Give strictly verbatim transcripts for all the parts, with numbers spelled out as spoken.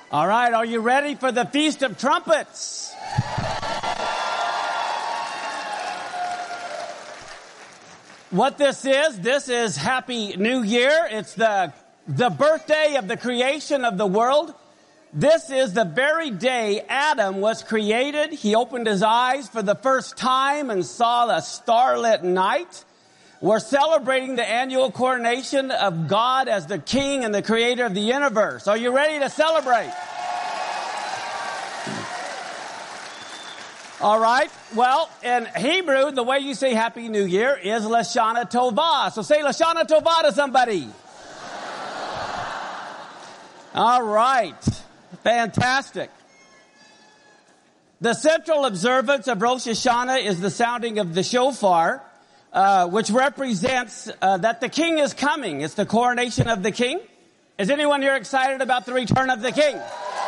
All right, are you ready for the Feast of Trumpets? What this is, this is Happy New Year. It's the, the birthday of the creation of the world. This is the very day Adam was created. He opened his eyes for the first time and saw a starlit night. We're celebrating the annual coronation of God as the King and the Creator of the universe. Are you ready to celebrate? All right. Well, in Hebrew, the way you say Happy New Year is Lashana Tovah. So say Lashana Tovah to somebody. All right. Fantastic. The central observance of Rosh Hashanah is the sounding of the shofar, uh, which represents uh, that the king is coming. It's the coronation of the king. Is anyone here excited about the return of the king?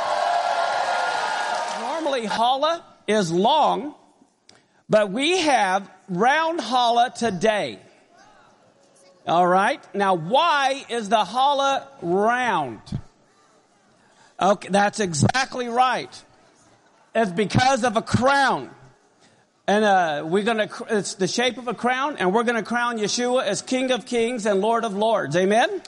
Normally, challah is long, but we have round challah today. All right. Now, why is the challah round? Okay, that's exactly right. It's because of a crown. And uh we're going to, it's the shape of a crown, and we're going to crown Yeshua as King of Kings and Lord of Lords. Amen?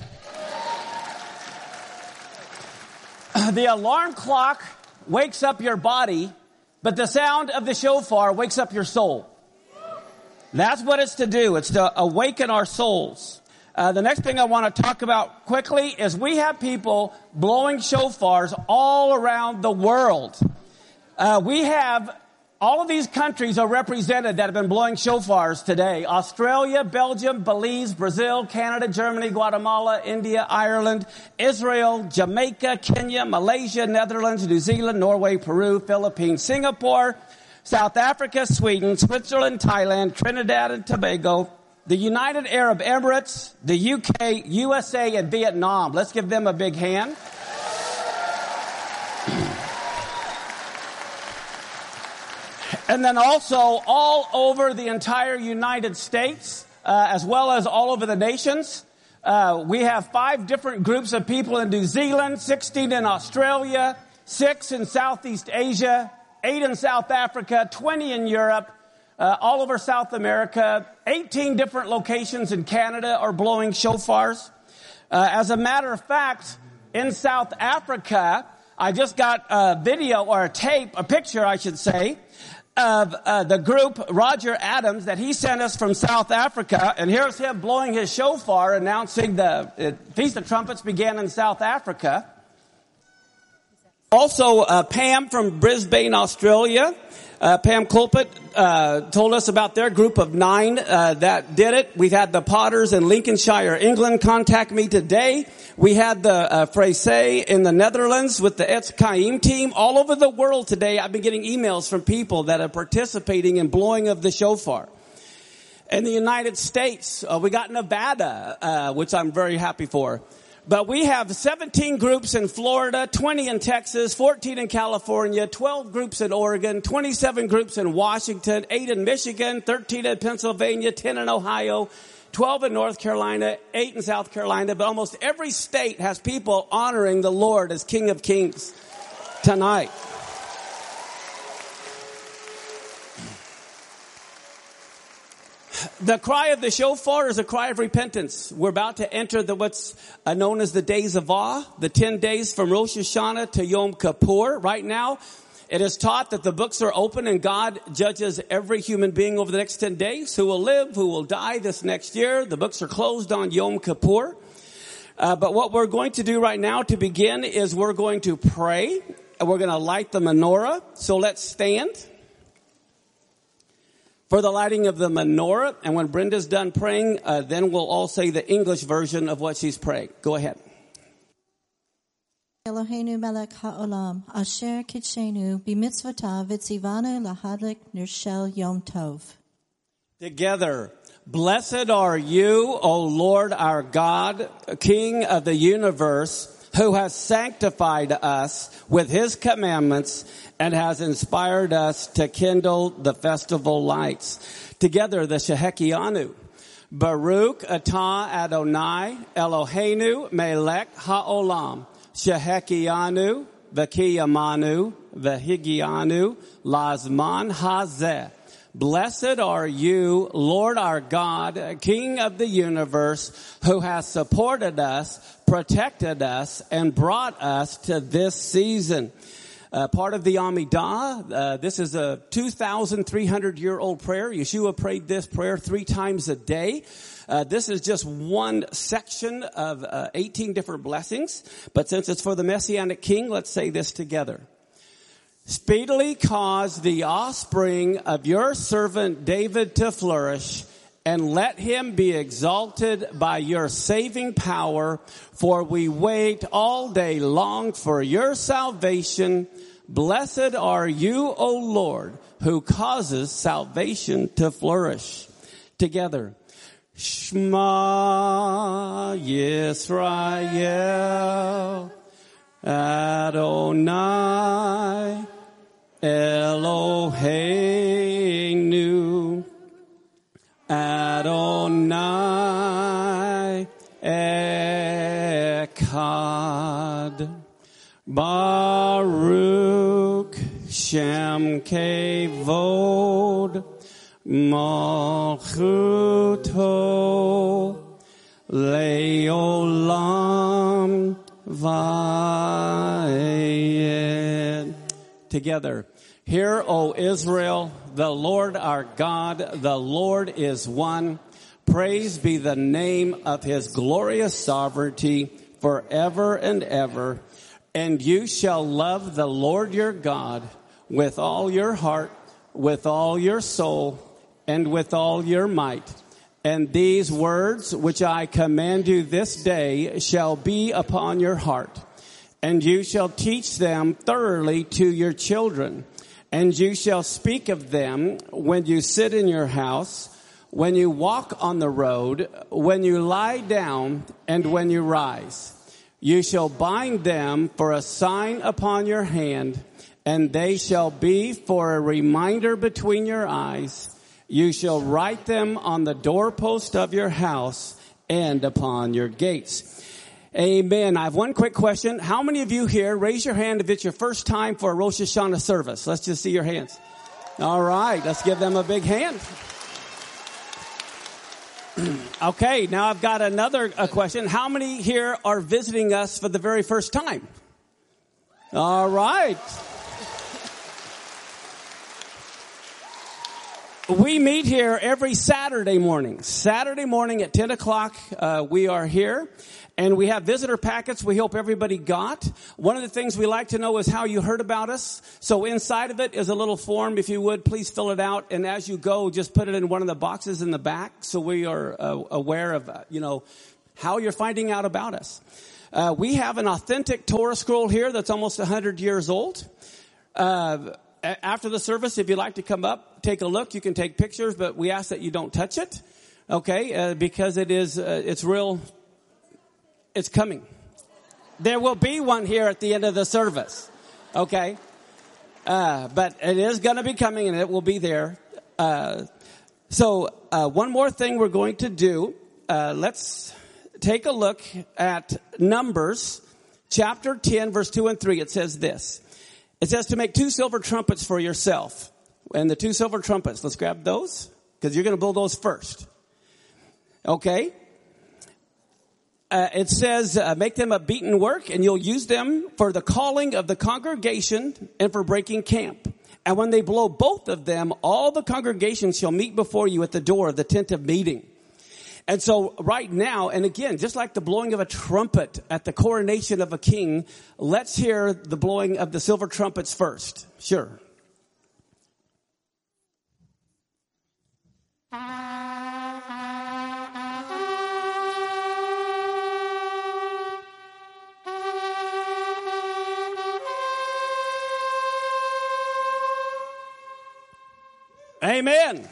The alarm clock wakes up your body, but the sound of the shofar wakes up your soul. That's what it's to do. It's to awaken our souls. Uh, the next thing I want to talk about quickly is we have people blowing shofars all around the world. Uh, we have, all of these countries are represented that have been blowing shofars today. Australia, Belgium, Belize, Brazil, Canada, Germany, Guatemala, India, Ireland, Israel, Jamaica, Kenya, Malaysia, Netherlands, New Zealand, Norway, Peru, Philippines, Singapore, South Africa, Sweden, Switzerland, Thailand, Trinidad and Tobago, the United Arab Emirates, the U K, U S A, and Vietnam. Let's give them a big hand. And then also all over the entire United States, uh, as well as all over the nations. Uh, we have five different groups of people in New Zealand, sixteen in Australia, six in Southeast Asia, eight in South Africa, twenty in Europe, Uh, all over South America, eighteen different locations in Canada are blowing shofars. Uh, as a matter of fact, in South Africa, I just got a video or a tape, a picture, I should say, of uh, the group Roger Adams that he sent us from South Africa. And here's him blowing his shofar, announcing the uh, Feast of Trumpets began in South Africa. Also, uh, Pam from Brisbane, Australia. Uh, Pam Colpett, uh, told us about their group of nine, uh, that did it. We've had the Potters in Lincolnshire, England contact me today. We had the, uh, Freyse in the Netherlands with the Etz Chaim team. All over the world today, I've been getting emails from people that are participating in blowing of the shofar. In the United States, uh, we got Nevada, uh, which I'm very happy for. But we have seventeen groups in Florida, twenty in Texas, fourteen in California, twelve groups in Oregon, twenty-seven groups in Washington, eight in Michigan, thirteen in Pennsylvania, ten in Ohio, twelve in North Carolina, eight in South Carolina. But almost every state has people honoring the Lord as King of Kings tonight. The cry of the shofar is a cry of repentance. We're about to enter the what's known as the days of awe, the ten days from Rosh Hashanah to Yom Kippur. Right now, it is taught that the books are open and God judges every human being over the next ten days, who will live, who will die this next year. The books are closed on Yom Kippur. Uh, but what we're going to do right now to begin is we're going to pray, and we're going to light the menorah. So let's stand for the lighting of the menorah. And when Brenda's done praying, uh, then we'll all say the English version of what she's praying. Go ahead. Eloheinu melech ha'olam, asher kitshenu b'mitzvotav v'tzivanu lahadlik nirshel yom tov. Together, blessed are you, O Lord our God, King of the universe, who has sanctified us with his commandments and has inspired us to kindle the festival lights. Together, the Shehekianu. Baruch atah Adonai Eloheinu melech ha'olam. Shehekianu v'kiyamanu, v'higianu, lazman hazeh. Blessed are you, Lord our God, King of the universe, who has supported us, protected us, and brought us to this season. Uh, part of the Amidah, uh, this is a two thousand three hundred year old prayer. Yeshua prayed this prayer three times a day. Uh, this is just one section of uh, eighteen different blessings. But since it's for the Messianic King, let's say this together. Speedily cause the offspring of your servant David to flourish, and let him be exalted by your saving power, for we wait all day long for your salvation. Blessed are you, O Lord, who causes salvation to flourish. Together. Shema Yisrael, Adonai Eloheinu, Adonai Echad, Baruch Shem Kevod, Malchuto Leolam Vayed. Together. Hear, O Israel, the Lord our God, the Lord is one. Praise be the name of his glorious sovereignty forever and ever. And you shall love the Lord your God with all your heart, with all your soul, and with all your might. And these words which I command you this day shall be upon your heart. And you shall teach them thoroughly to your children. And you shall speak of them when you sit in your house, when you walk on the road, when you lie down, and when you rise. You shall bind them for a sign upon your hand, and they shall be for a reminder between your eyes. You shall write them on the doorpost of your house and upon your gates. Amen. I have one quick question. How many of you here, raise your hand if it's your first time for a Rosh Hashanah service? Let's just see your hands. All right. Let's give them a big hand. Okay. Now I've got another a question. How many here are visiting us for the very first time? All right. We meet here every Saturday morning. Saturday morning at ten o'clock, uh, we are here. And we have visitor packets we hope everybody got. One of the things we like to know is how you heard about us. So inside of it is a little form. If you would, please fill it out. And as you go, just put it in one of the boxes in the back so we are uh, aware of, uh, you know, how you're finding out about us. Uh, we have an authentic Torah scroll here that's almost one hundred years old. Uh, after the service, if you'd like to come up, take a look. You can take pictures, but we ask that you don't touch it. Okay, uh, because it is, uh, it's real... It's coming. There will be one here at the end of the service. Okay. Uh, but it is going to be coming and it will be there. Uh, so, uh, one more thing we're going to do. Uh, let's take a look at Numbers chapter ten, verse two and three. It says this. It says to make two silver trumpets for yourself. And the two silver trumpets, let's grab those because you're going to blow those first. Okay. Uh, it says, uh, make them a beaten work, and you'll use them for the calling of the congregation and for breaking camp. And when they blow both of them, all the congregation shall meet before you at the door of the tent of meeting. And so right now, and again, just like the blowing of a trumpet at the coronation of a king, let's hear the blowing of the silver trumpets first. Sure. Amen.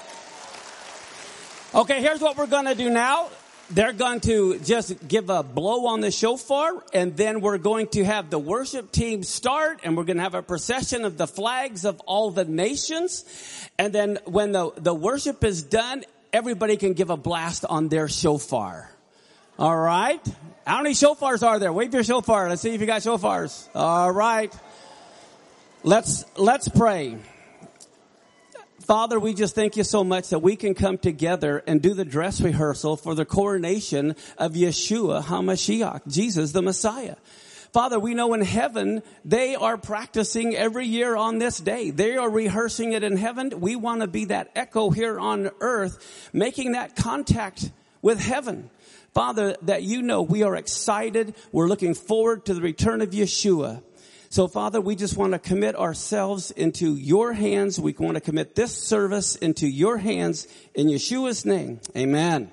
Okay, here's what we're going to do now. They're going to just give a blow on the shofar, and then we're going to have the worship team start, and we're going to have a procession of the flags of all the nations. And then when the, the worship is done, everybody can give a blast on their shofar. All right. How many shofars are there? Wave your shofar. Let's see if you got shofars. All right. Let's, let's pray. Father, we just thank you so much that we can come together and do the dress rehearsal for the coronation of Yeshua HaMashiach, Jesus the Messiah. Father, we know in heaven, they are practicing every year on this day. They are rehearsing it in heaven. We want to be that echo here on earth, making that contact with heaven. Father, that you know we are excited. We're looking forward to the return of Yeshua. So, Father, we just want to commit ourselves into your hands. We want to commit this service into your hands in Yeshua's name. Amen.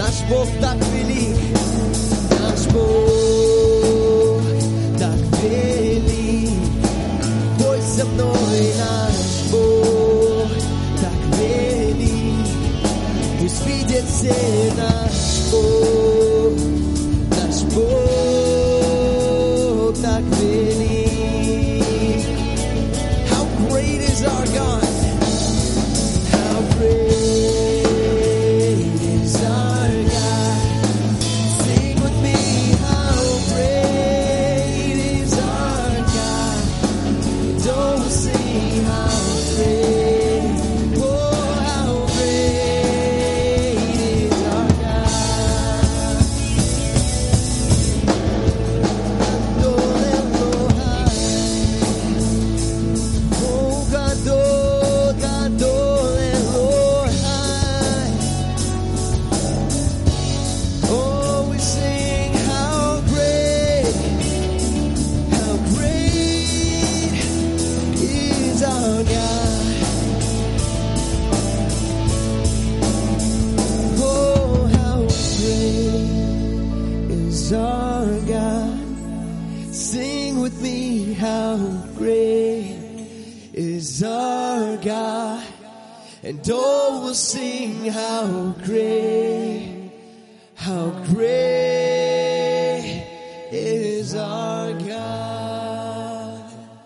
nasz Bóg tak wielki, nasz Bóg tak wielki. Bądź ze mną, nasz Bóg tak wielki. Pусть видят все наш Бог, наш Бог так велик. How great is our God? How great is our God? Sing with me, how great is our God? Don't sing how great, oh how great is our God. Adore Elohai, oh Gadol, Gadol Elohai. Oh, we sing how great, how great is our God. Oh, how great is our God. Sing with me, how great is our God. And oh, we'll sing how great, how great is our God.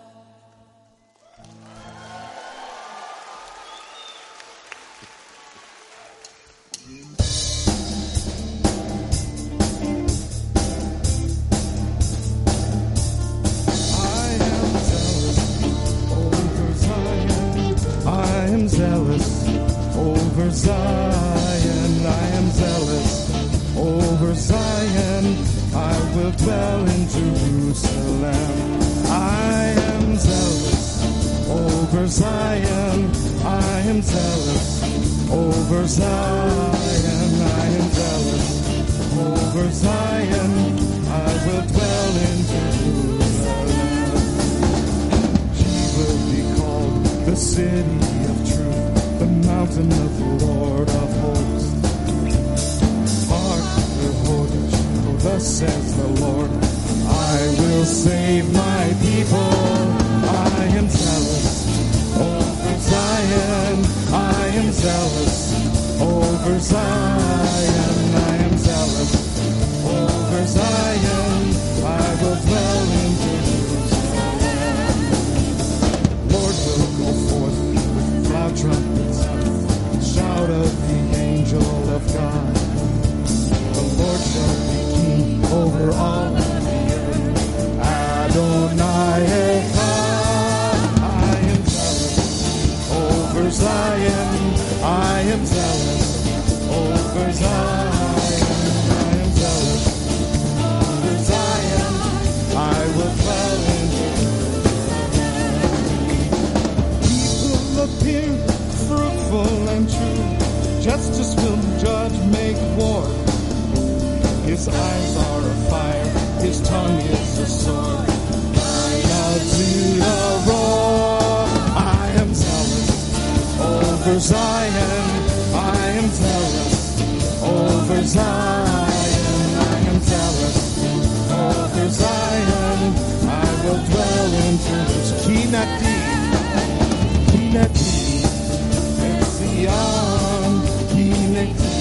I am zealous over Zion. I am zealous over Zion. I will dwell in Jerusalem. I am zealous over Zion. I am zealous over Zion. I am zealous over Zion. I will dwell in Jerusalem. She will be called the city of truth, the mountain of the Lord of hosts. Hark the Hodesh, for thus says the Lord, I will save my people. I am zealous over Zion. I am zealous over Zion. I am zealous over Zion. I will dwell in Jerusalem. Lord will go forth with loud trumpets, shout of the angel of God. The Lord shall be king over all the earth. Adonai Echad. I am zealous over Zion. I am zealous over Zion. I am zealous over Zion. I will dwell in Jerusalem. Appear fruitful and true. Justice will judge, make war. His eyes are a fire, his tongue is a sword. Now to the roar. I am zealous over Zion. I am zealous over Zion. I am zealous over Zion. I will dwell in Jerusalem. Kinati. Kineti, Etzion, Kineti,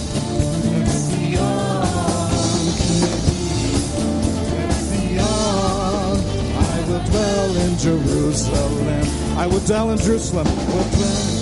Etzion, Kineti, Etzion. I will dwell in Jerusalem. I will dwell in Jerusalem. Will dwell in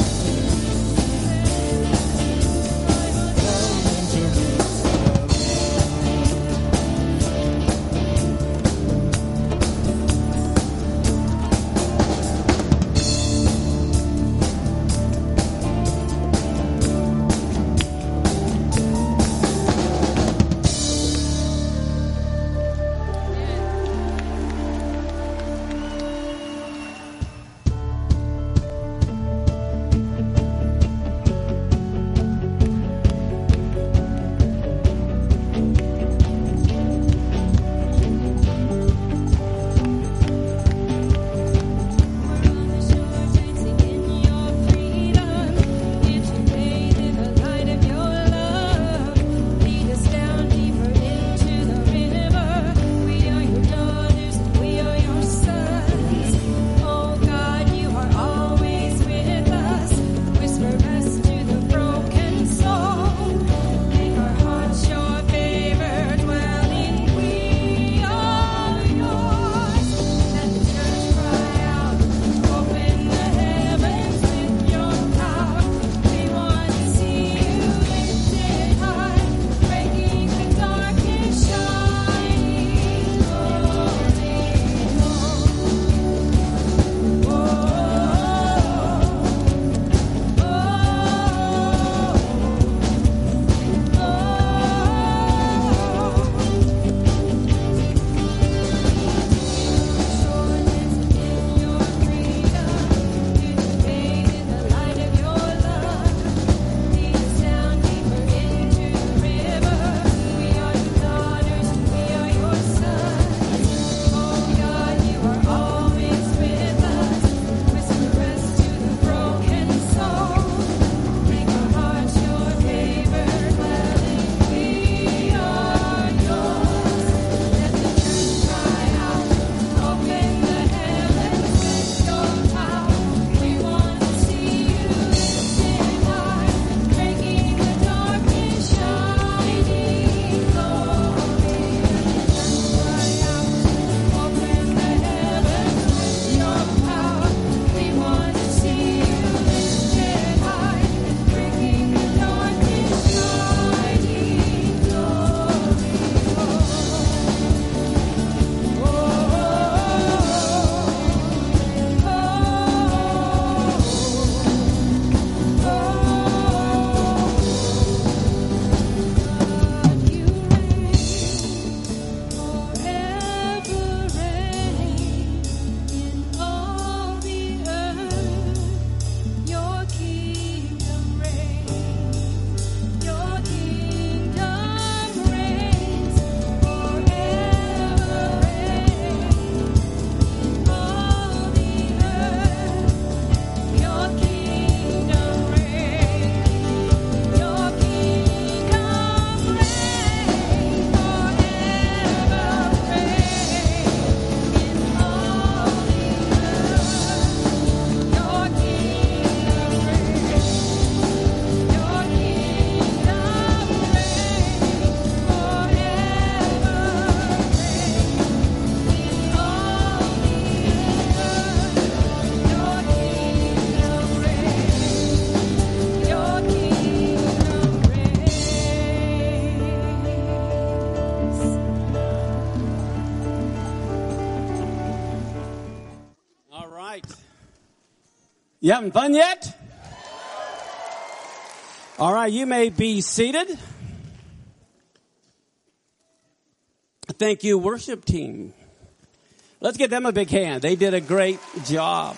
You having fun yet? All right, you may be seated. Thank you, worship team. Let's give them a big hand. They did a great job.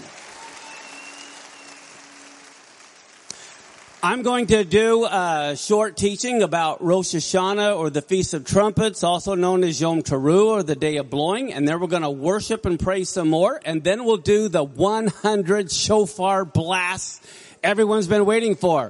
I'm going to do a short teaching about Rosh Hashanah, or the Feast of Trumpets, also known as Yom Teruah, or the Day of Blowing. And then we're going to worship and pray some more. And then we'll do the one hundred shofar blasts everyone's been waiting for.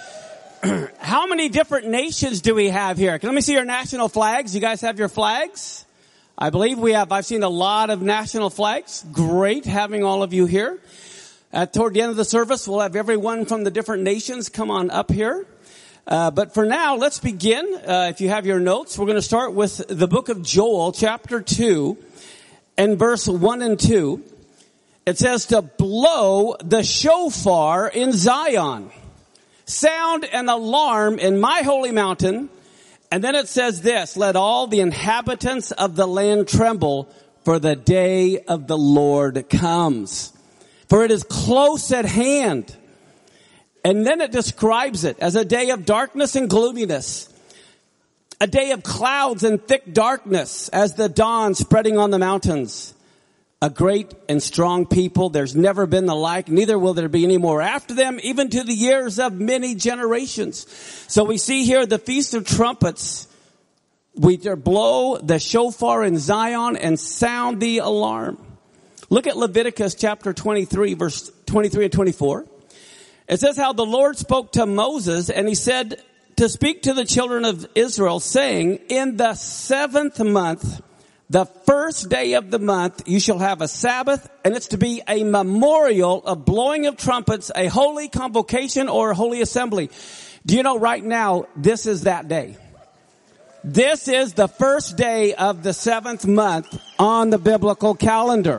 How many different nations do we have here? Can let me see your national flags. You guys have your flags? I believe we have. I've seen a lot of national flags. Great having all of you here. Uh, toward the end of the service, we'll have everyone from the different nations come on up here. Uh, but for now, let's begin. Uh, if you have your notes, we're going to start with the book of Joel, chapter two, and verse one and two. It says to blow the shofar in Zion. Sound an alarm in my holy mountain. And then it says this, let all the inhabitants of the land tremble, for the day of the Lord comes. For it is close at hand. And then it describes it as a day of darkness and gloominess. A day of clouds and thick darkness as the dawn spreading on the mountains. A great and strong people. There's never been the like. Neither will there be any more after them, even to the years of many generations. So we see here the Feast of Trumpets. We blow the shofar in Zion and sound the alarm. Look at Leviticus chapter twenty-three, verse twenty-three and twenty-four. It says how the Lord spoke to Moses, and he said to speak to the children of Israel, saying, in the seventh month, the first day of the month, you shall have a Sabbath, and it's to be a memorial of blowing of trumpets, a holy convocation or a holy assembly. Do you know right now, this is that day? This is the first day of the seventh month on the biblical calendar.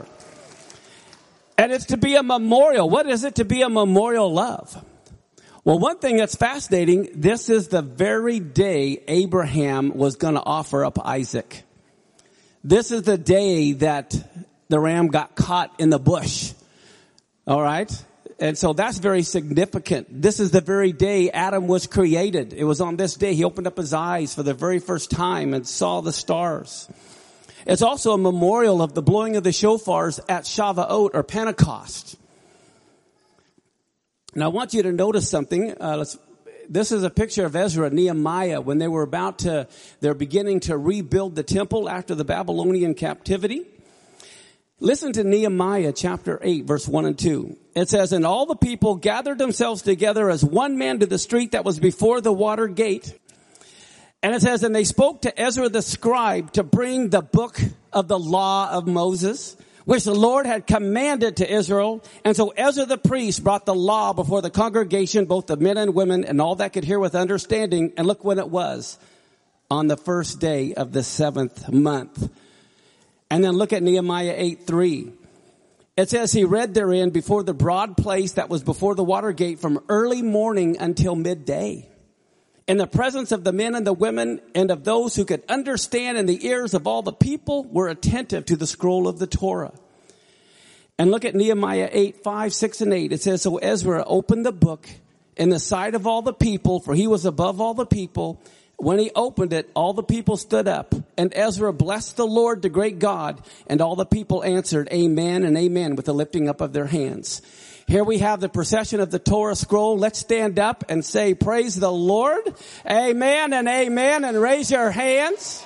And it's to be a memorial. What is it to be a memorial of? Well, one thing that's fascinating, this is the very day Abraham was going to offer up Isaac. This is the day that the ram got caught in the bush. All right? And so that's very significant. This is the very day Adam was created. It was on this day he opened up his eyes for the very first time and saw the stars. It's also a memorial of the blowing of the shofars at Shavuot, or Pentecost. Now I want you to notice something. Uh, let's, this is a picture of Ezra and Nehemiah when they were about to, they're beginning to rebuild the temple after the Babylonian captivity. Listen to Nehemiah chapter eight, verse one and two. It says, and all the people gathered themselves together as one man to the street that was before the water gate. And it says, and they spoke to Ezra the scribe to bring the book of the law of Moses, which the Lord had commanded to Israel. And so Ezra the priest brought the law before the congregation, both the men and women, and all that could hear with understanding. And look when it was, on the first day of the seventh month. And then look at Nehemiah eight three. It says he read therein before the broad place that was before the water gate from early morning until midday, in the presence of the men and the women and of those who could understand, and the ears of all the people were attentive to the scroll of the Torah. And look at Nehemiah eight, five, six, and eight. It says, so Ezra opened the book in the sight of all the people, for he was above all the people. When he opened it, all the people stood up, and Ezra blessed the Lord, the great God, and all the people answered, amen and amen, with the lifting up of their hands. Here we have the procession of the Torah scroll. Let's stand up and say, praise the Lord. Amen and amen, and raise your hands.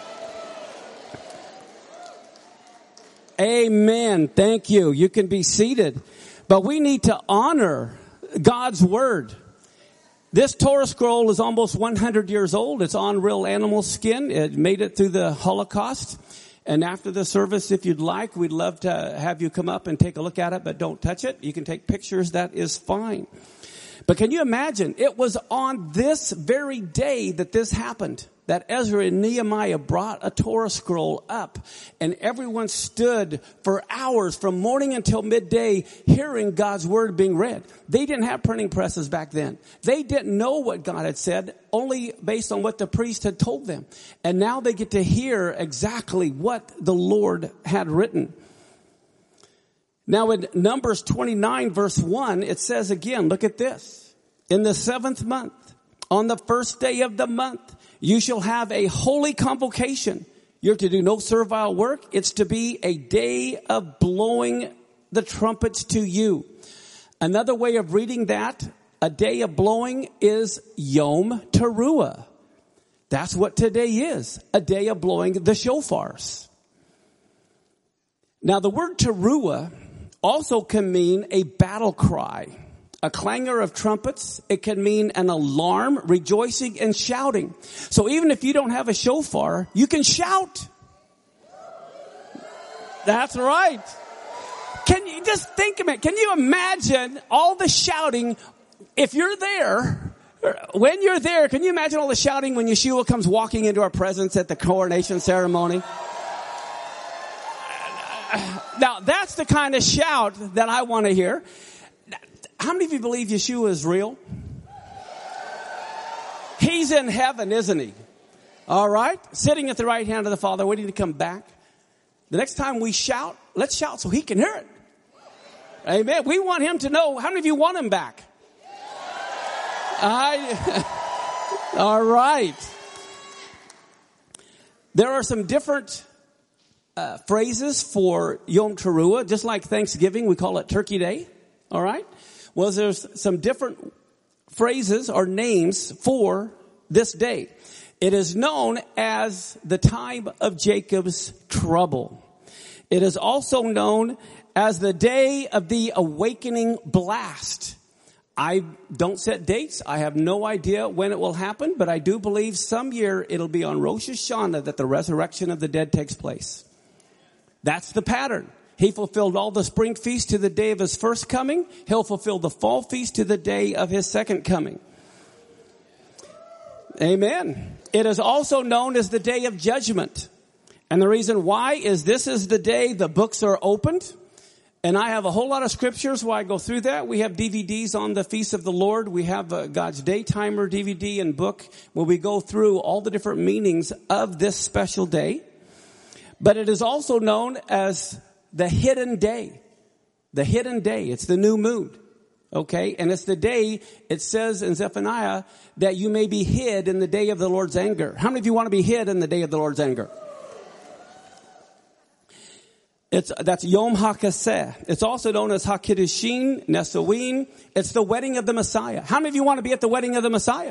Amen. Thank you. You can be seated. But we need to honor God's word. This Torah scroll is almost one hundred years old. It's on real animal skin. It made it through the Holocaust. And after the service, if you'd like, we'd love to have you come up and take a look at it, but don't touch it. You can take pictures. That is fine. But can you imagine? It was on this very day that this happened, that Ezra and Nehemiah brought a Torah scroll up, and everyone stood for hours from morning until midday hearing God's word being read. They didn't have printing presses back then. They didn't know what God had said, only based on what the priest had told them. And now they get to hear exactly what the Lord had written. Now in Numbers twenty-nine verse one, it says again, look at this. In the seventh month, on the first day of the month, you shall have a holy convocation. You're to do no servile work. It's to be a day of blowing the trumpets to you. Another way of reading that, a day of blowing, is Yom Teruah. That's what today is, a day of blowing the shofars. Now the word Teruah also can mean a battle cry, a clangor of trumpets. It can mean an alarm, rejoicing and shouting. So even if you don't have a shofar, you can shout. That's right. Can you just think of it? Can you imagine all the shouting if you're there? When you're there, can you imagine all the shouting when Yeshua comes walking into our presence at the coronation ceremony? Now, that's the kind of shout that I want to hear. How many of you believe Yeshua is real? He's in heaven, isn't he? All right. Sitting at the right hand of the Father, waiting to come back. The next time we shout, let's shout so he can hear it. Amen. We want him to know. How many of you want him back? I, all right. There are some different uh, phrases for Yom Teruah. Just like Thanksgiving, we call it Turkey Day. All right. Well, there's some different phrases or names for this day. It is known as the time of Jacob's trouble. It is also known as the day of the awakening blast. I don't set dates. I have no idea when it will happen, but I do believe some year it'll be on Rosh Hashanah that the resurrection of the dead takes place. That's the pattern. He fulfilled all the spring feasts to the day of his first coming. He'll fulfill the fall feast to the day of his second coming. Amen. It is also known as the day of judgment. And the reason why is this is the day the books are opened. And I have a whole lot of scriptures where I go through that. We have D V Ds on the Feast of the Lord. We have uh, God's Daytimer D V D and book where we go through all the different meanings of this special day. But it is also known as the hidden day. The hidden day. It's the new moon. Okay? And it's the day, it says in Zephaniah, that you may be hid in the day of the Lord's anger. How many of you want to be hid in the day of the Lord's anger? It's, that's Yom HaKaseh. It's also known as HaKiddushin, Nesuin. It's the wedding of the Messiah. How many of you want to be at the wedding of the Messiah?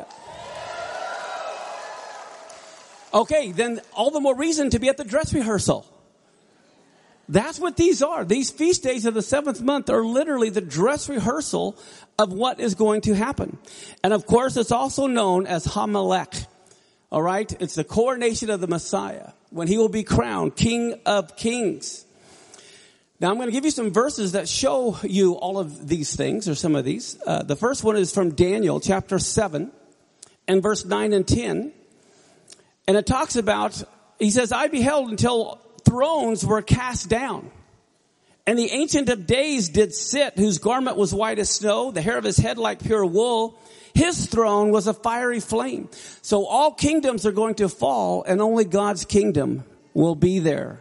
Okay, then all the more reason to be at the dress rehearsal. That's what these are. These feast days of the seventh month are literally the dress rehearsal of what is going to happen. And of course, it's also known as Hamelech. All right? It's the coronation of the Messiah when he will be crowned King of Kings. Now, I'm going to give you some verses that show you all of these things, or some of these. Uh, the first one is from Daniel chapter seven and verse nine and ten. And it talks about, he says, I beheld until thrones were cast down. And the Ancient of Days did sit, whose garment was white as snow, the hair of his head like pure wool. His throne was a fiery flame. So all kingdoms are going to fall, and only God's kingdom will be there.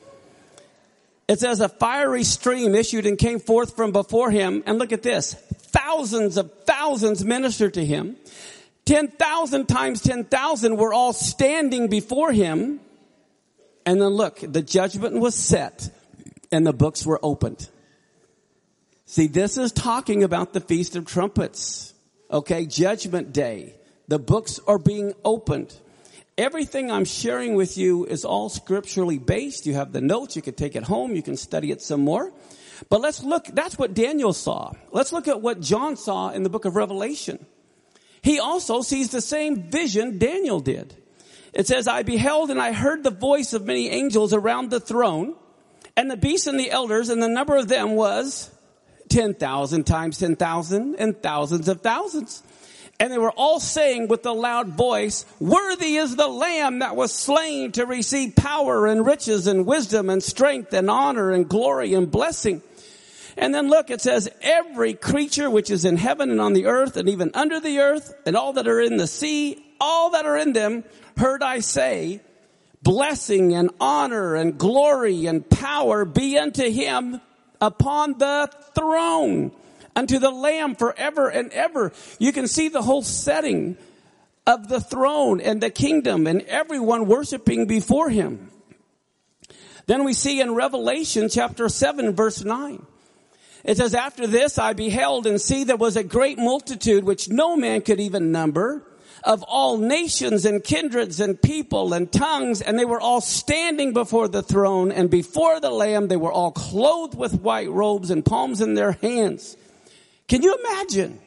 It says a fiery stream issued and came forth from before him. And look at this. Thousands of thousands ministered to him. Ten thousand times ten thousand were all standing before him. And then look, the judgment was set and the books were opened. See, this is talking about the Feast of Trumpets. Okay, Judgment Day. The books are being opened. Everything I'm sharing with you is all scripturally based. You have the notes. You can take it home. You can study it some more. But let's look. That's what Daniel saw. Let's look at what John saw in the book of Revelation. He also sees the same vision Daniel did. It says, I beheld and I heard the voice of many angels around the throne, and the beasts and the elders, and the number of them was ten thousand times ten thousand and thousands of thousands. And they were all saying with a loud voice, worthy is the Lamb that was slain to receive power and riches and wisdom and strength and honor and glory and blessing. And then look, it says, every creature which is in heaven and on the earth and even under the earth and all that are in the sea, all that are in them, heard I say, blessing and honor and glory and power be unto him upon the throne, unto the Lamb forever and ever. You can see the whole setting of the throne and the kingdom and everyone worshiping before him. Then we see in Revelation chapter seven, verse nine. It says, after this I beheld, and see, there was a great multitude which no man could even number, of all nations and kindreds and people and tongues, and they were all standing before the throne and before the Lamb. They were all clothed with white robes and palms in their hands. Can you imagine?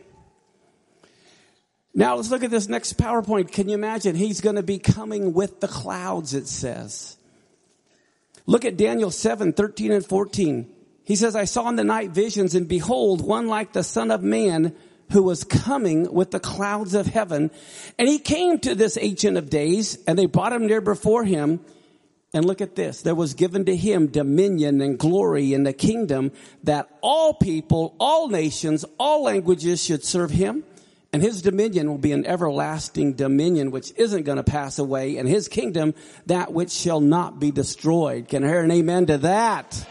Now let's look at this next PowerPoint. Can you imagine? He's going to be coming with the clouds, it says. Look at Daniel seven, thirteen and fourteen. He says, I saw in the night visions, and behold, one like the Son of Man, who was coming with the clouds of heaven. And he came to this Ancient of Days, and they brought him near before him. And look at this. There was given to him dominion and glory in the kingdom, that all people, all nations, all languages should serve him. And his dominion will be an everlasting dominion which isn't going to pass away. And his kingdom, that which shall not be destroyed. Can I hear an amen to that?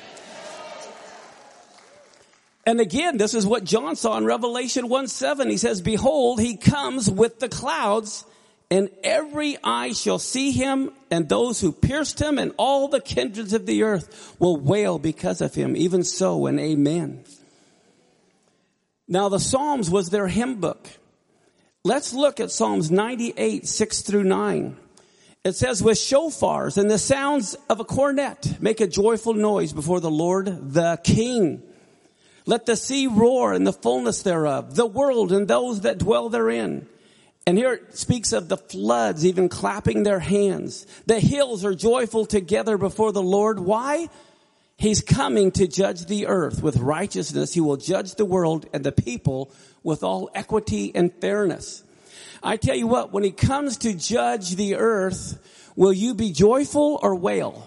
And again, this is what John saw in Revelation one seven. He says, behold, he comes with the clouds, and every eye shall see him, and those who pierced him, and all the kindreds of the earth will wail because of him. Even so, and amen. Now the Psalms was their hymn book. Let's look at Psalms ninety-eight, six through nine. It says, with shofars and the sounds of a cornet, make a joyful noise before the Lord the King. Let the sea roar and the fullness thereof, the world and those that dwell therein. And here it speaks of the floods even clapping their hands. The hills are joyful together before the Lord. Why? He's coming to judge the earth with righteousness. He will judge the world and the people with all equity and fairness. I tell you what, when he comes to judge the earth, will you be joyful or wail?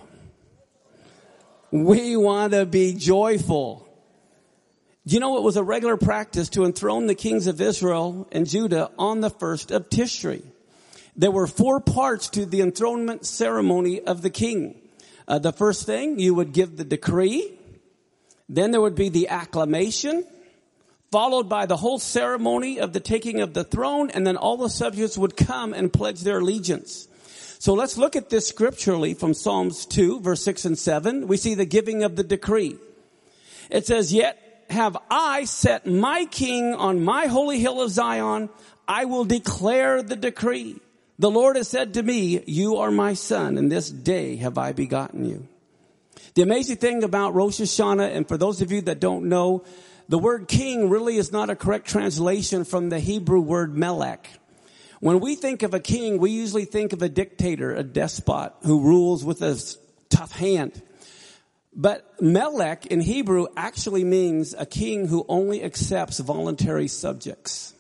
We want to be joyful. Do you know it was a regular practice to enthrone the kings of Israel and Judah on the first of Tishri? There were four parts to the enthronement ceremony of the king. Uh, the first thing, you would give the decree. Then there would be the acclamation, followed by the whole ceremony of the taking of the throne, and then all the subjects would come and pledge their allegiance. So let's look at this scripturally from Psalms two, verse six and seven. We see the giving of the decree. It says, yet have I set my king on my holy hill of Zion. I will declare the decree. The Lord has said to me, you are my son, and this day have I begotten you. The amazing thing about Rosh Hashanah, and for those of you that don't know, the word king really is not a correct translation from the Hebrew word melech. When we think of a king, we usually think of a dictator, a despot who rules with a tough hand. But melech in Hebrew actually means a king who only accepts voluntary subjects.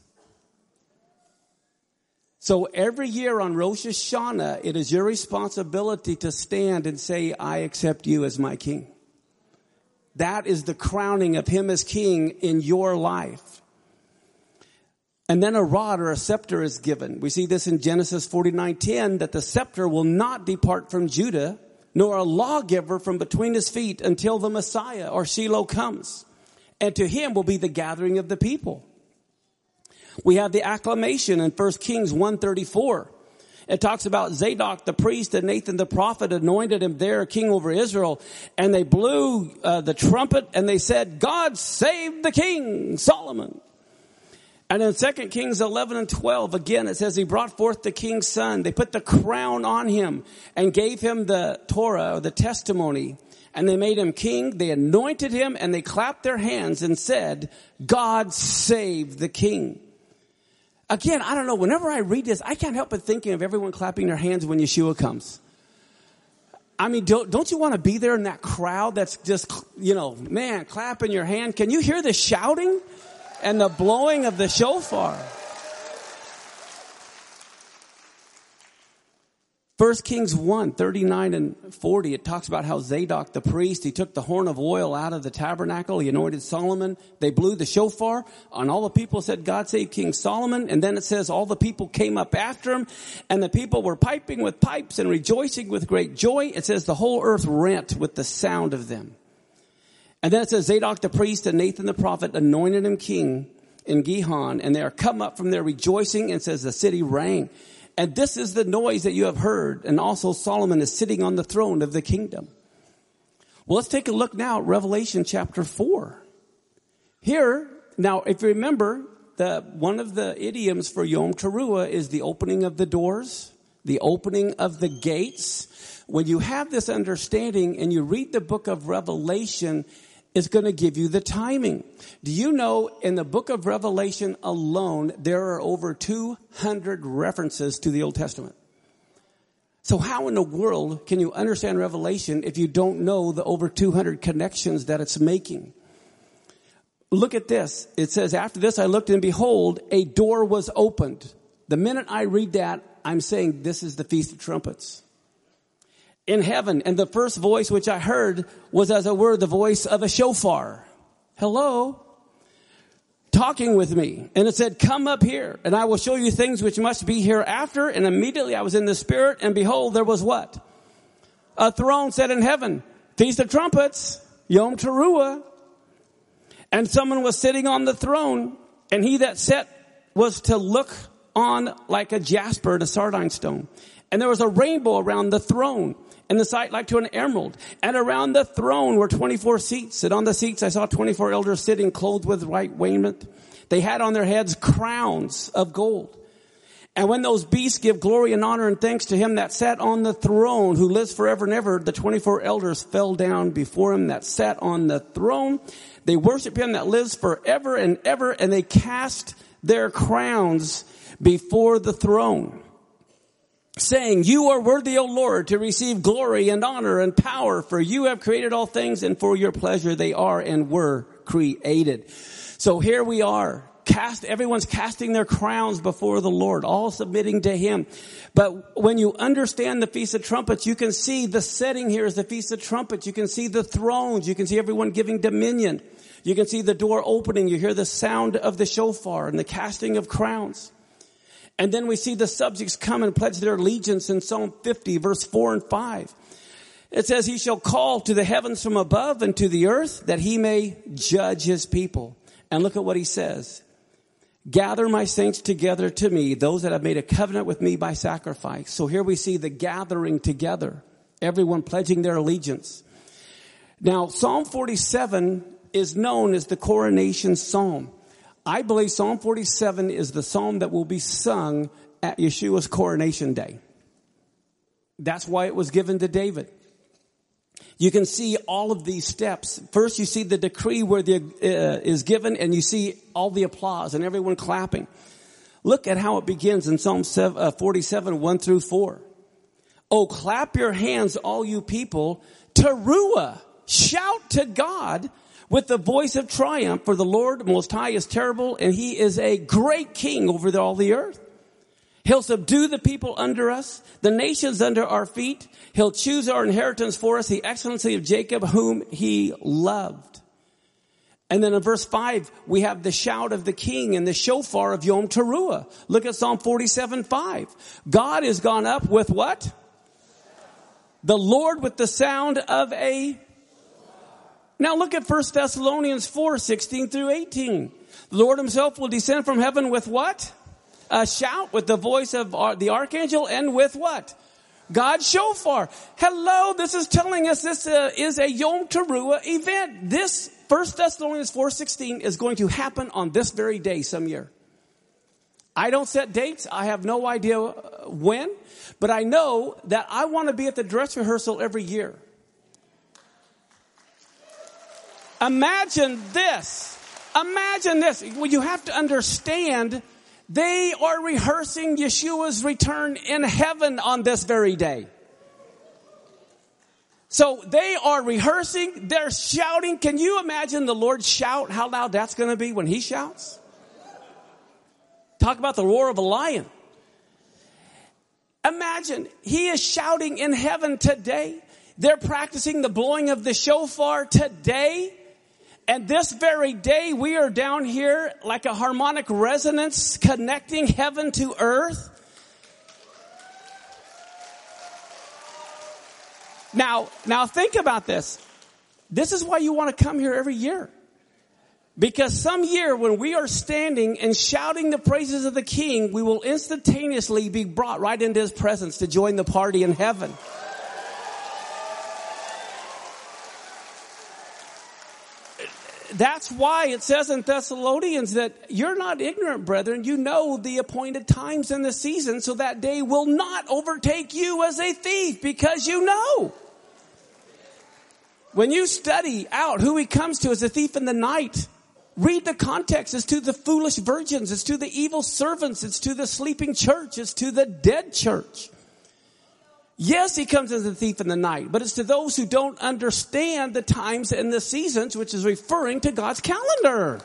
So every year on Rosh Hashanah, it is your responsibility to stand and say, I accept you as my king. That is the crowning of him as king in your life. And then a rod or a scepter is given. We see this in Genesis forty-nine ten, that the scepter will not depart from Judah, nor a lawgiver from between his feet until the Messiah or Shiloh comes. And to him will be the gathering of the people. We have the acclamation in First Kings one thirty-four. It talks about Zadok the priest and Nathan the prophet anointed him there king over Israel. And they blew uh, the trumpet and they said, God save the king, Solomon. And in Second Kings eleven and twelve, again, it says he brought forth the king's son. They put the crown on him and gave him the Torah, or the testimony. And they made him king. They anointed him and they clapped their hands and said, God save the king. Again, I don't know, whenever I read this, I can't help but thinking of everyone clapping their hands when Yeshua comes. I mean, don't, don't you want to be there in that crowd that's just, you know, man, clapping your hand? Can you hear the shouting and the blowing of the shofar? First Kings one, thirty-nine and forty, it talks about how Zadok the priest, he took the horn of oil out of the tabernacle. He anointed Solomon. They blew the shofar, and all the people said, God save King Solomon. And then it says all the people came up after him, and the people were piping with pipes and rejoicing with great joy. It says the whole earth rent with the sound of them. And then it says Zadok the priest and Nathan the prophet anointed him king in Gihon, and they are come up from there rejoicing, and says the city rang. And this is the noise that you have heard. And also Solomon is sitting on the throne of the kingdom. Well, let's take a look now at Revelation chapter four. Here, now if you remember, the one of the idioms for Yom Teruah is the opening of the doors, the opening of the gates. When you have this understanding and you read the book of Revelation, it's going to give you the timing. Do you know in the book of Revelation alone, there are over two hundred references to the Old Testament? So how in the world can you understand Revelation if you don't know the over two hundred connections that it's making? Look at this. It says, after this I looked and behold, a door was opened. The minute I read that, I'm saying this is the Feast of Trumpets. In heaven, and the first voice which I heard was as it were the voice of a shofar. Hello? Talking with me. And it said, come up here, and I will show you things which must be hereafter. And immediately I was in the Spirit, and behold, there was what? A throne set in heaven. Feast of Trumpets, Yom Teruah. And someone was sitting on the throne, and he that sat was to look on like a jasper and a sardine stone. And there was a rainbow around the throne, and the sight like to an emerald. And around the throne were twenty-four seats. And on the seats I saw twenty-four elders sitting, clothed with white raiment. They had on their heads crowns of gold. And when those beasts give glory and honor and thanks to him that sat on the throne, who lives forever and ever, the twenty-four elders fell down before him that sat on the throne. They worship him that lives forever and ever, and they cast their crowns before the throne, saying, you are worthy, O Lord, to receive glory and honor and power, for you have created all things, and for your pleasure they are and were created. So here we are. Cast, everyone's casting their crowns before the Lord, all submitting to him. But when you understand the Feast of Trumpets, you can see the setting here is the Feast of Trumpets. You can see the thrones. You can see everyone giving dominion. You can see the door opening. You hear the sound of the shofar and the casting of crowns. And then we see the subjects come and pledge their allegiance in Psalm fifty, verse four and five. It says, he shall call to the heavens from above and to the earth, that he may judge his people. And look at what he says. Gather my saints together to me, those that have made a covenant with me by sacrifice. So here we see the gathering together, everyone pledging their allegiance. Now, Psalm forty-seven is known as the coronation psalm. I believe Psalm forty-seven is the psalm that will be sung at Yeshua's coronation day. That's why it was given to David. You can see all of these steps. First, you see the decree where the uh, is given, and you see all the applause and everyone clapping. Look at how it begins in Psalm forty-seven, one through four. Oh, clap your hands, all you people. Teruah, shout to God with the voice of triumph, for the Lord Most High is terrible, and he is a great king over the, all the earth. He'll subdue the people under us, the nations under our feet. He'll choose our inheritance for us, the excellency of Jacob, whom he loved. And then in verse five, we have the shout of the king and the shofar of Yom Teruah. Look at Psalm forty-seven, five. God is gone up with what? The Lord with the sound of a... Now look at First Thessalonians four, sixteen through eighteen. The Lord himself will descend from heaven with what? A shout, with the voice of the archangel, and with what? God's shofar. Hello, this is telling us this uh, is a Yom Teruah event. This First Thessalonians four sixteen is going to happen on this very day some year. I don't set dates. I have no idea when, but I know that I want to be at the dress rehearsal every year. Imagine this. Imagine this. Well, you have to understand, they are rehearsing Yeshua's return in heaven on this very day. So they are rehearsing, they're shouting. Can you imagine the Lord shout, how loud that's going to be when he shouts? Talk about the roar of a lion. Imagine, he is shouting in heaven today. They're practicing the blowing of the shofar today. And this very day, we are down here like a harmonic resonance connecting heaven to earth. Now, now think about this. This is why you want to come here every year. Because some year when we are standing and shouting the praises of the King, we will instantaneously be brought right into his presence to join the party in heaven. That's why it says in Thessalonians that you're not ignorant, brethren. You know the appointed times and the seasons, so that day will not overtake you as a thief, because you know. When you study out who he comes to as a thief in the night, read the context. It's to the foolish virgins. It's to the evil servants. It's to the sleeping church. It's to the dead church. Yes, he comes as a thief in the night, but it's to those who don't understand the times and the seasons, which is referring to God's calendar.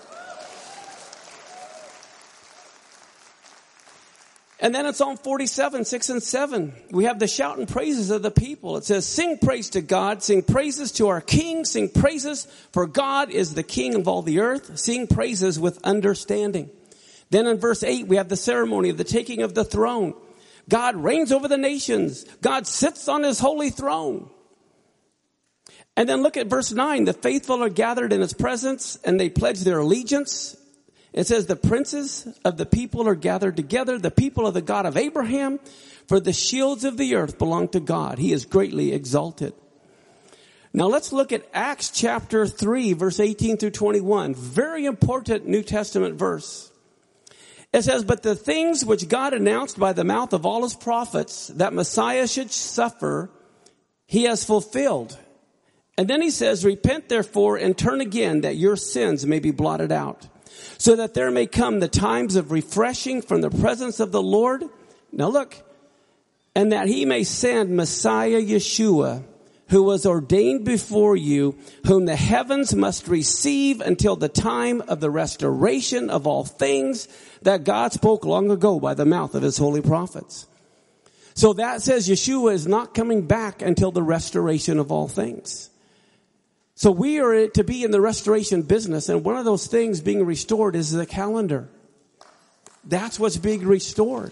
And then in Psalm forty-seven, six and seven, we have the shout and praises of the people. It says, sing praise to God, sing praises to our King, sing praises, for God is the King of all the earth. Sing praises with understanding. Then in verse eight, we have the ceremony of the taking of the throne. God reigns over the nations. God sits on his holy throne. And then look at verse nine. The faithful are gathered in his presence, and they pledge their allegiance. It says the princes of the people are gathered together, the people of the God of Abraham, for the shields of the earth belong to God. He is greatly exalted. Now let's look at Acts chapter three, verse eighteen through twenty-one. Very important New Testament verse. It says, but the things which God announced by the mouth of all his prophets, that Messiah should suffer, he has fulfilled. And then he says, repent therefore and turn again, that your sins may be blotted out, so that there may come the times of refreshing from the presence of the Lord. Now look, and that he may send Messiah Yeshua, who was ordained before you, whom the heavens must receive until the time of the restoration of all things that God spoke long ago by the mouth of his holy prophets. So that says Yeshua is not coming back until the restoration of all things. So we are to be in the restoration business, and one of those things being restored is the calendar. That's what's being restored.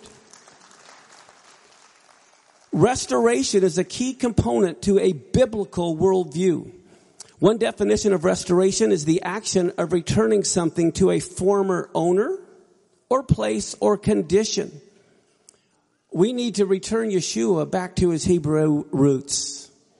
Restoration is a key component to a biblical worldview. One definition of restoration is the action of returning something to a former owner or place or condition. We need to return Yeshua back to his Hebrew roots.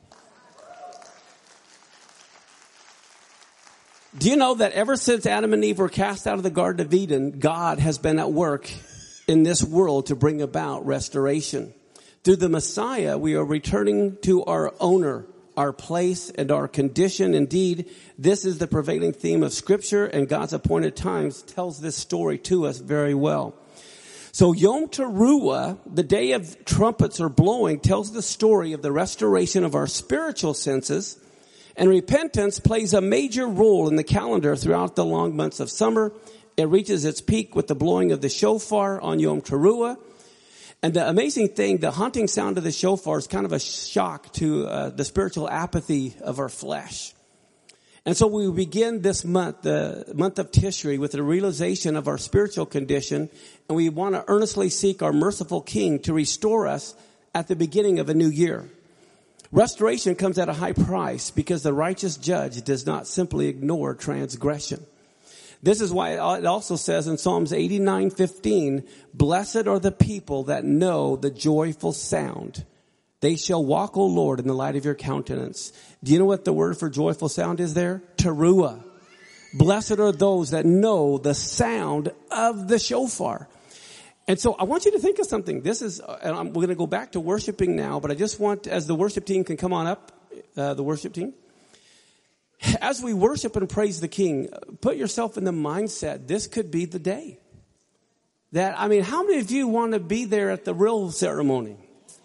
Do you know that ever since Adam and Eve were cast out of the Garden of Eden, God has been at work in this world to bring about restoration? Through the Messiah, we are returning to our owner, our place, and our condition. Indeed, this is the prevailing theme of Scripture, and God's appointed times tells this story to us very well. So Yom Teruah, the day of trumpets are blowing, tells the story of the restoration of our spiritual senses. And repentance plays a major role in the calendar throughout the long months of summer. It reaches its peak with the blowing of the shofar on Yom Teruah. And the amazing thing, the haunting sound of the shofar is kind of a shock to uh, the spiritual apathy of our flesh. And so we begin this month, the month of Tishri, with the realization of our spiritual condition. And we want to earnestly seek our merciful King to restore us at the beginning of a new year. Restoration comes at a high price because the righteous judge does not simply ignore transgression. This is why it also says in Psalms eighty-nine fifteen, blessed are the people that know the joyful sound. They shall walk, O Lord, in the light of your countenance. Do you know what the word for joyful sound is there? Teruah. Blessed are those that know the sound of the shofar. And so I want you to think of something. This is, and I'm, we're going to go back to worshiping now, but I just want, as the worship team can come on up, uh, the worship team. As we worship and praise the King, put yourself in the mindset, this could be the day. That, I mean, how many of you want to be there at the real ceremony?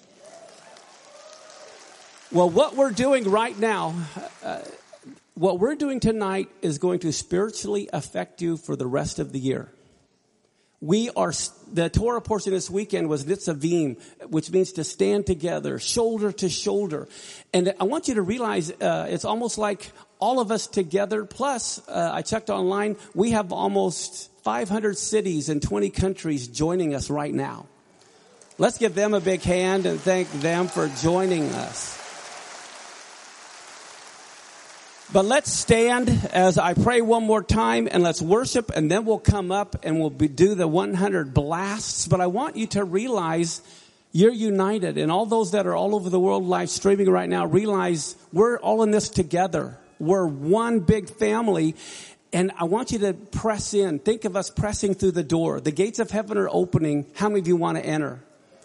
Well, what we're doing right now, uh, what we're doing tonight is going to spiritually affect you for the rest of the year. We are, the Torah portion this weekend was Nitzavim, which means to stand together, shoulder to shoulder. And I want you to realize uh, it's almost like all of us together. Plus, uh, I checked online, we have almost five hundred cities in twenty countries joining us right now. Let's give them a big hand and thank them for joining us. But let's stand as I pray one more time, and let's worship, and then we'll come up and we'll be, do the one hundred blasts. But I want you to realize you're united, and all those that are all over the world live streaming right now, realize we're all in this together. We're one big family. And I want you to press in. Think of us pressing through the door. The gates of heaven are opening. How many of you want to enter?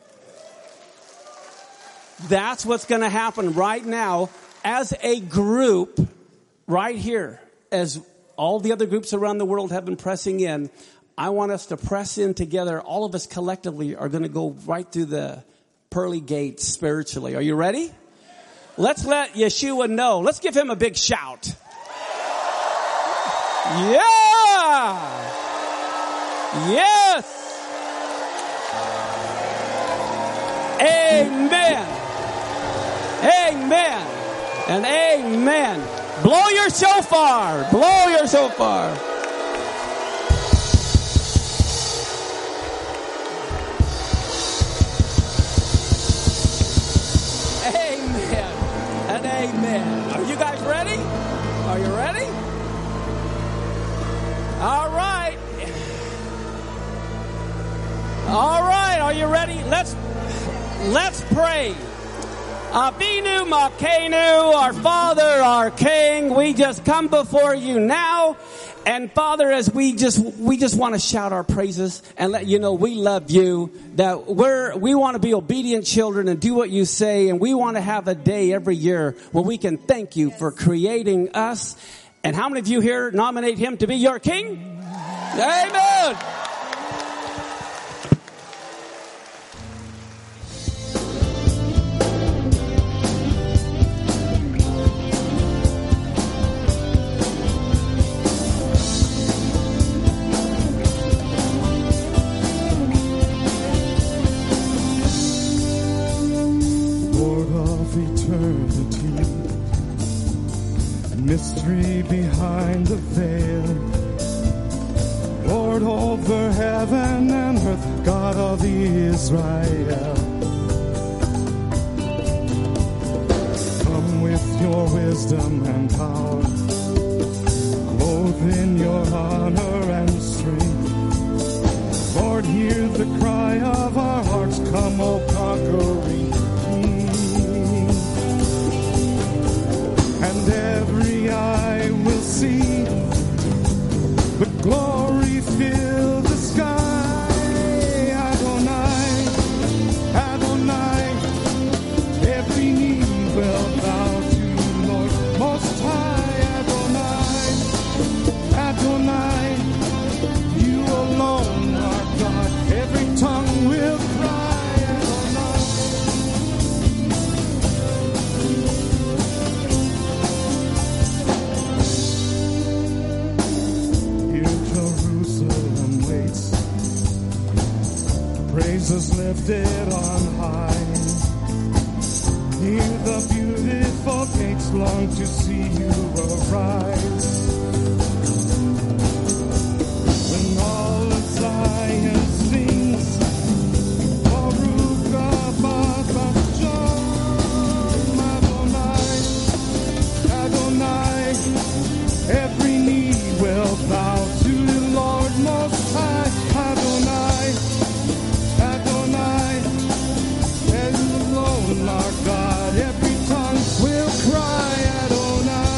That's what's going to happen right now as a group right here. As all the other groups around the world have been pressing in, I want us to press in together. All of us collectively are going to go right through the pearly gates spiritually. Are you ready? Let's let Yeshua know. Let's give him a big shout. Yeah! Yes! Amen! Amen! And amen! Blow your shofar! Blow your shofar! Amen! And amen! Are you guys ready? Are you ready? All right. All right. Are you ready? Let's, let's pray. Avinu Malkeinu, our Father, our King, we just come before you now. And Father, as we just, we just want to shout our praises and let you know we love you, that we're, we want to be obedient children and do what you say. And we want to have a day every year where we can thank you for creating us. And how many of you here nominate him to be your king? Amen. Lord of eternity, mystery behind the veil, Lord over heaven and earth, God of Israel. Come with your wisdom and power, clothed in your honor and strength. Lord, hear the cry of our hearts, come, O conquering King. And every eye will see the glory fill the sky. Adonai, Adonai, every knee will bow to Lord Most High. Adonai, Adonai, you alone are God. Every tongue will cry. Adonai. Here Jerusalem waits, praises lifted on high. Here the beautiful gates long to see you arise. When all of Zion sings, Baruch Abba Bashem, Adonai, Adonai, every knee will bow to the Lord Most High. Adonai, Adonai, and you alone are God. Every tongue will cry, Adonai.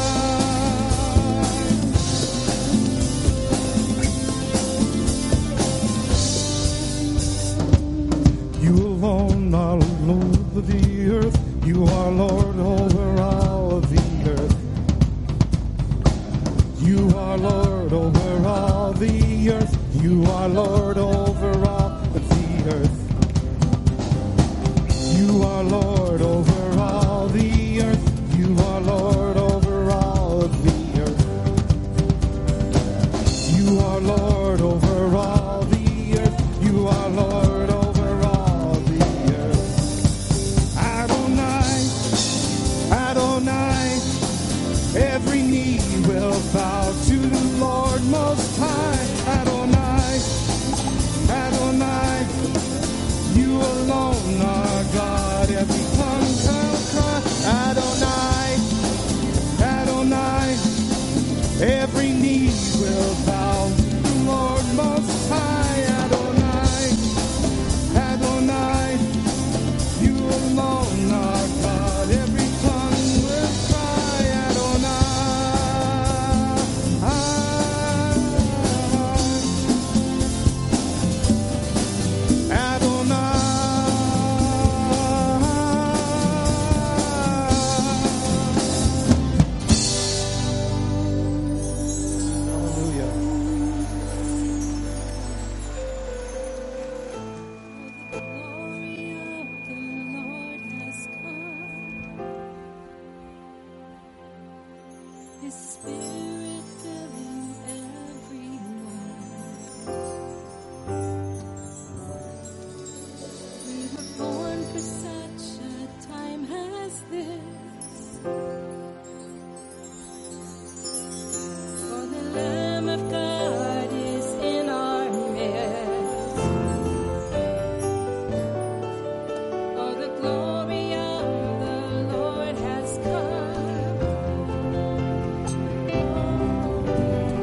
You alone are Lord of the earth. You are Lord over all of the earth. You are Lord over all the earth. You are Lord over all of the earth. You are Lord over all the earth. You are Lord over all of the earth. You are Lord over all the earth. You are Lord over all the earth. Adonai, Adonai, every knee will bow to the Lord Most High. Adonai, Adonai, you alone are God. Every tongue shall cry, Adonai, Adonai. His Spirit filling every moment. We were born for such a time as this. For the Lamb of God is in our midst. Oh, the glory of the Lord has come. Oh,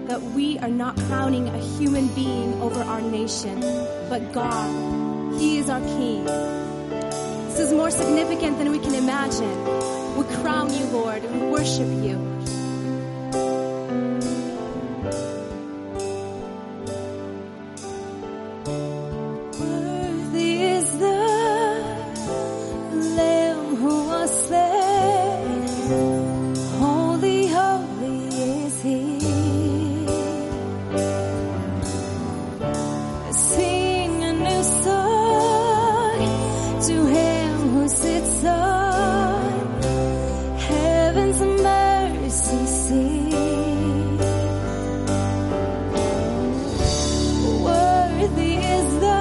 that we are not crowning a human being over our nation, but God. He is our King. This is more significant than we can imagine. We crown you, Lord, and we worship you. Worthy is the Lamb who was slain. Holy, holy is He. Sing a new song to Him who sits on heaven's mercy seat. Worthy is the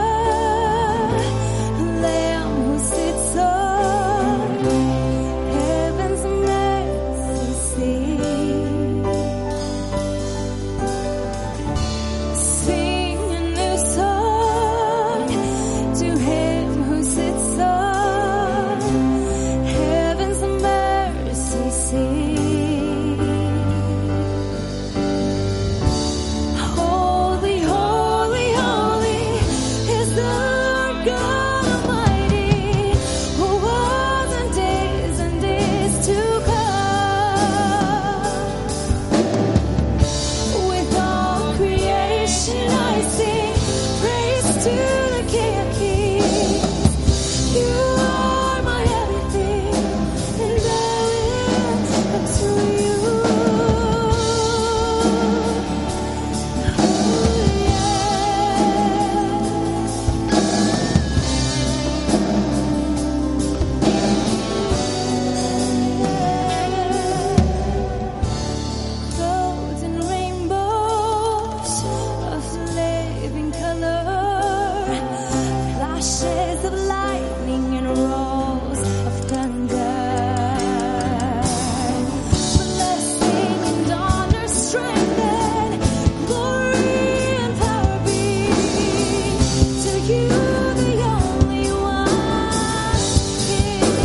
Lamb who sits on heaven's mercy seat. Sing a new song to Him who sits on heaven's mercy seat. Holy, holy, holy is the Lord God Almighty, who was in days and days to come. With all creation I sing praise to the King of Kings. You are my everything, and I will come to you. Clothed in rainbows of living color, flashes of lightning and rolls of thunder. Blessing and honor, strength and glory and power be to you, the only one King.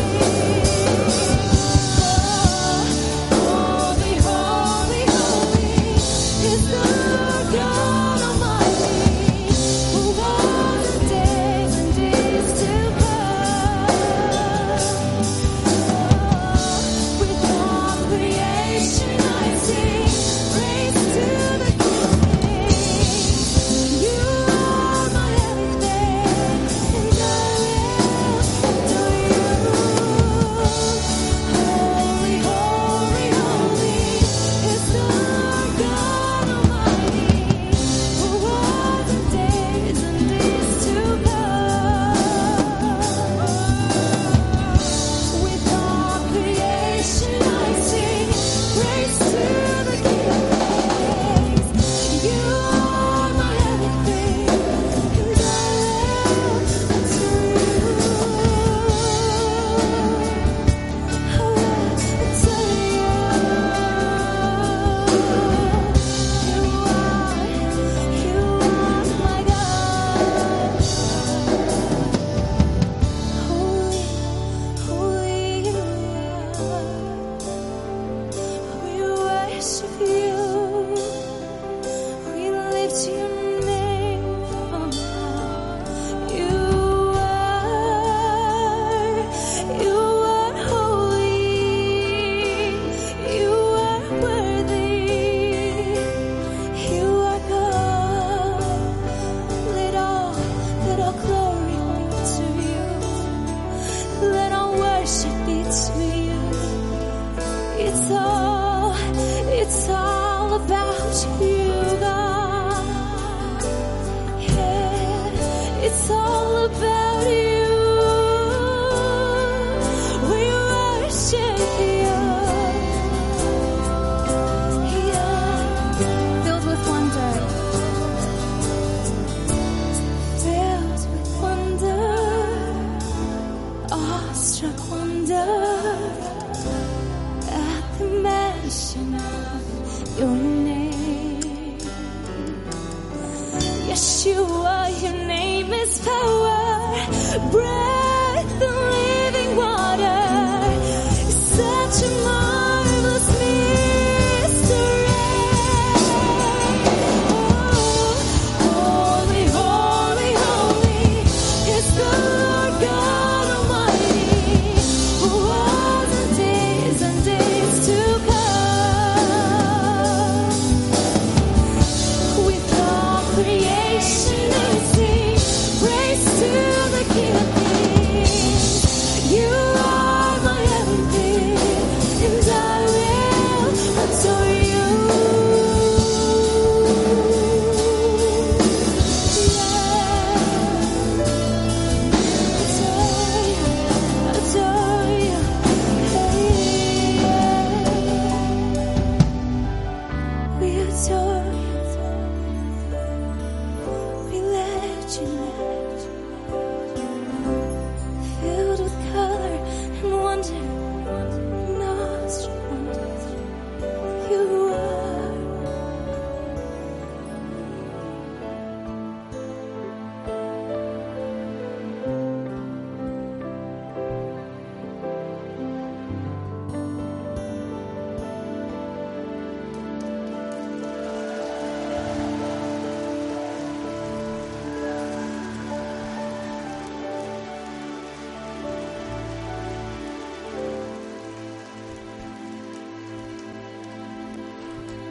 Holy, holy, holy is the Lord God Almighty, who was in days and days to come. With all creation I sing praise to the King of Kings. You are my everything, and I will adore you. Holy, holy, holy is the Lord God Almighty, who was in days and days to come. With all creation I sing praise to the King of Kings. You are my everything, and I will adore you. I will adore you. You are, you are my God. Holy, holy you are. We worship you. We lift your name on high. You are, you are holy. You are worthy. You are God. Let all, let all glory be to you. Let all worship be to you. It's all, it's all about you, God. Yeah, it's all about you. We worship you. Yeah, filled with wonder. Filled with wonder. Awestruck wonder at the mention of your name. Yeshua, your name is power, breath and living water. Such a marvelous mystery.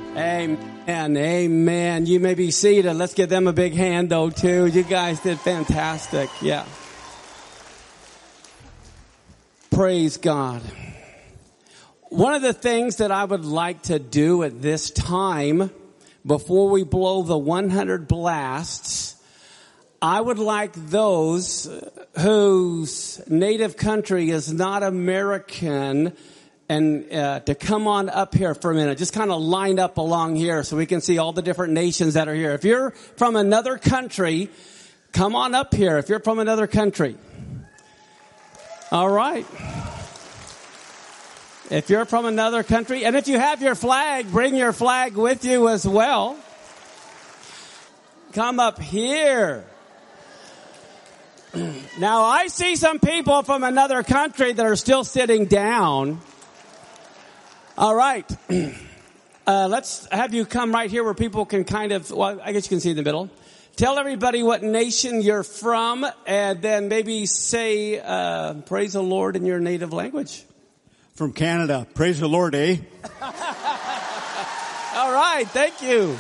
Amen. Amen. You may be seated. Let's give them a big hand though too. You guys did fantastic. Yeah. Praise God. One of the things that I would like to do at this time, before we blow the one hundred blasts, I would like those whose native country is not American and uh, to come on up here for a minute. Just kind of line up along here so we can see all the different nations that are here. If you're from another country, come on up here if you're from another country. All right. If you're from another country, and if you have your flag, bring your flag with you as well. Come up here. Now, I see some people from another country that are still sitting down. All right. Uh, let's have you come right here where people can kind of, well, I guess you can see in the middle. Tell everybody what nation you're from, and then maybe say, uh, praise the Lord in your native language. From Canada. Praise the Lord, eh? All right. Thank you.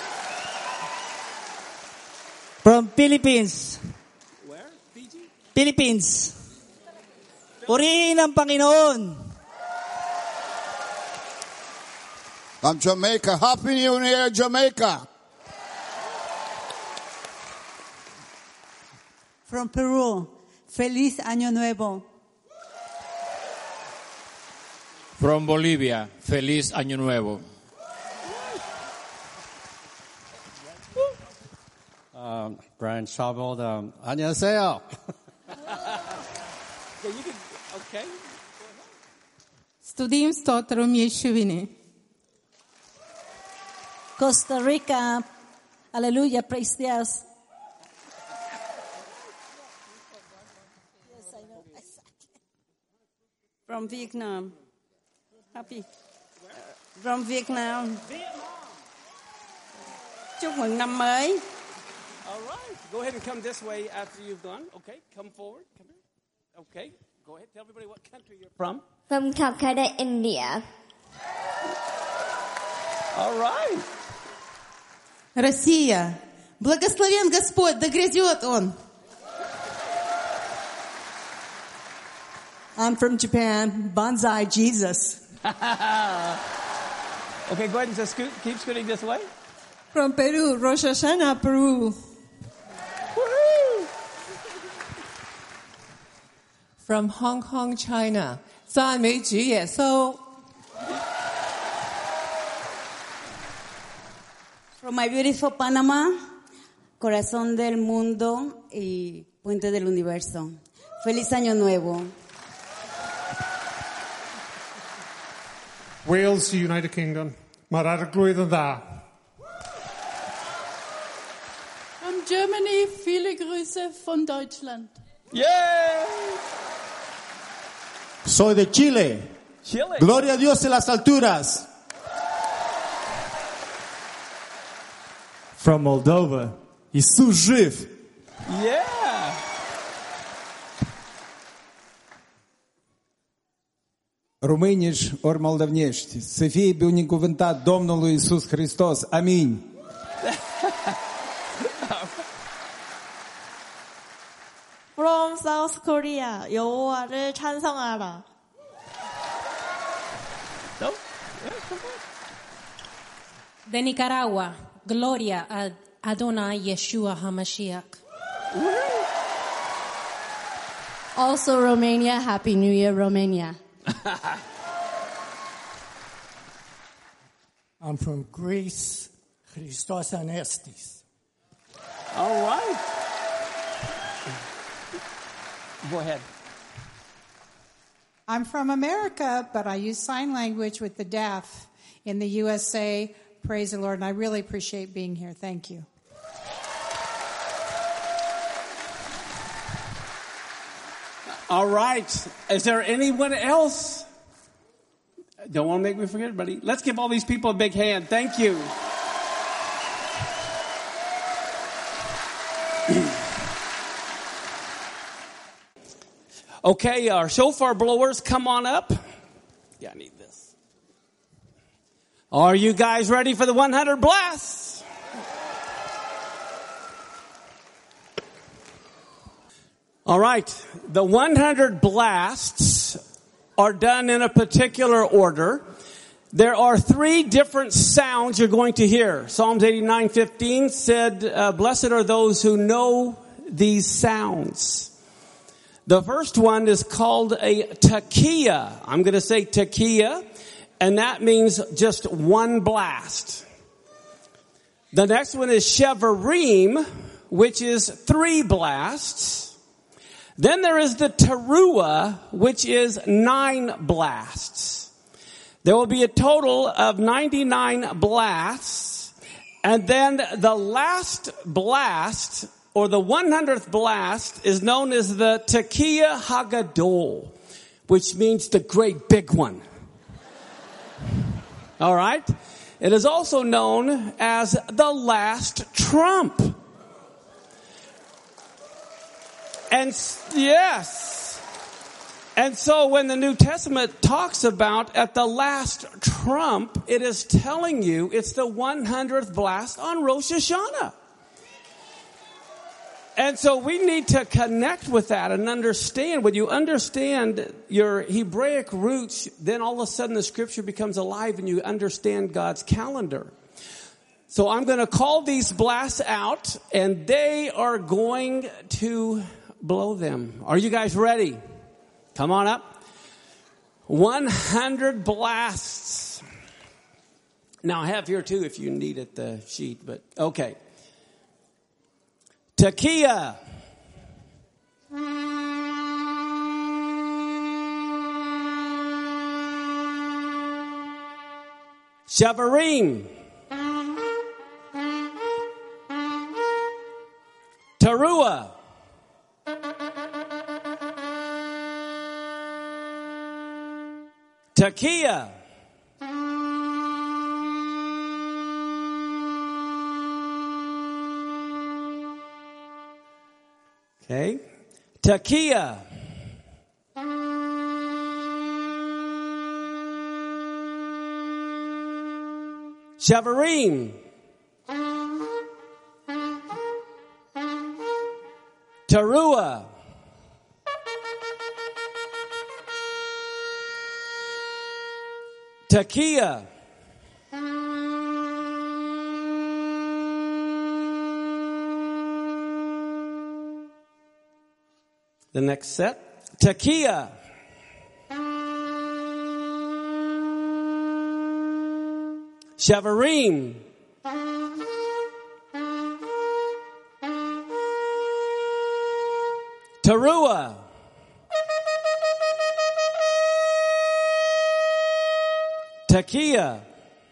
From Philippines. Where? Fiji? Philippines. Purihin ang Panginoon. From Jamaica. Happy New Year, Jamaica. From Peru. Feliz Año Nuevo. From Bolivia. Feliz Año Nuevo. Um, Brian Schabold, um, 안녕하세요. Okay. Studiem stotrom Yeshuvine. Costa Rica. Hallelujah. Praise Dios. Yes, I know. From Vietnam. Happy. Uh, from Vietnam. Chúc mừng năm mới. All right. Go ahead and come this way after you've gone. Okay. Come forward. Come here. Okay. Go ahead. Tell everybody what country you're from. From Calcutta, India. All right. Россия. Благословен Господь, да грядет Он. I'm from Japan. Bonsai Jesus. Okay, go ahead and just scoot, keep scooting this way. From Peru, Rosh Hashanah, Peru. Woo-hoo. From Hong Kong, China. 赞美主耶稣. From my beautiful Panama. Corazón del mundo y puente del universo. Feliz Año Nuevo. Wales, United Kingdom. Mae'r arglwydd yn dda. From Germany, viele Grüße von Deutschland. Yay! Soy de Chile. Chile. Gloria a Dios en las alturas. From Moldova. Иисус жив. Yeah. Românici ori moldovnești, să fie binecuvântat Domnul Iisus Hristos. Amin. From South Korea, 여호와를 찬송하라. No? De Nicaragua, Gloria a Adonai Yeshua HaMashiach. Also Romania, Happy New Year, Romania. I'm from Greece, Christos Anestis. All right. Go ahead. I'm from America, but I use sign language with the deaf in the U S A. Praise the Lord, and I really appreciate being here. Thank you. All right. Is there anyone else? Don't want to make me forget everybody. Let's give all these people a big hand. Thank you. Okay, our shofar blowers, come on up. Yeah, I need this. Are you guys ready for the one hundred blasts? All right. The one hundred blasts are done in a particular order. There are three different sounds you're going to hear. Psalms eighty-nine fifteen said, uh, blessed are those who know these sounds. The first one is called a tekiah. I'm going to say tekiah, and that means just one blast. The next one is shevarim, which is three blasts. Then there is the teruah, which is nine blasts. There will be a total of ninety-nine blasts. And then the last blast, or the one hundredth blast, is known as the tekiah hagadol, which means the great big one. All right? It is also known as the last trump. And yes. And so when the New Testament talks about at the last trump, it is telling you it's the one hundredth blast on Rosh Hashanah. And so we need to connect with that and understand. When you understand your Hebraic roots, then all of a sudden the scripture becomes alive and you understand God's calendar. So I'm going to call these blasts out and they are going to blow them. Are you guys ready? Come on up. one hundred blasts. Now I have here too if you need it, the sheet, but okay. Tekiah. Shevarim. Teruah. Tekiah. Okay. Tekiah. Shevarim. Teruah. Tekiah. The next set. Tekiah. Shevarim. Teruah. Tekiah.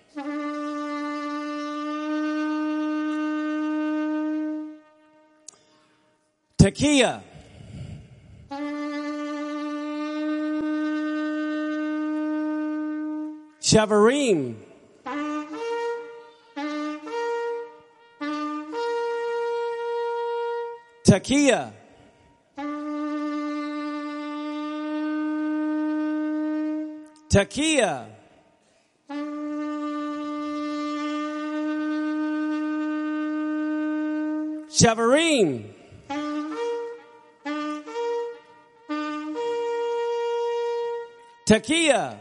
Tekiah. Shevarim. Tekiah. Tekiah. Shevarim. Tekiah.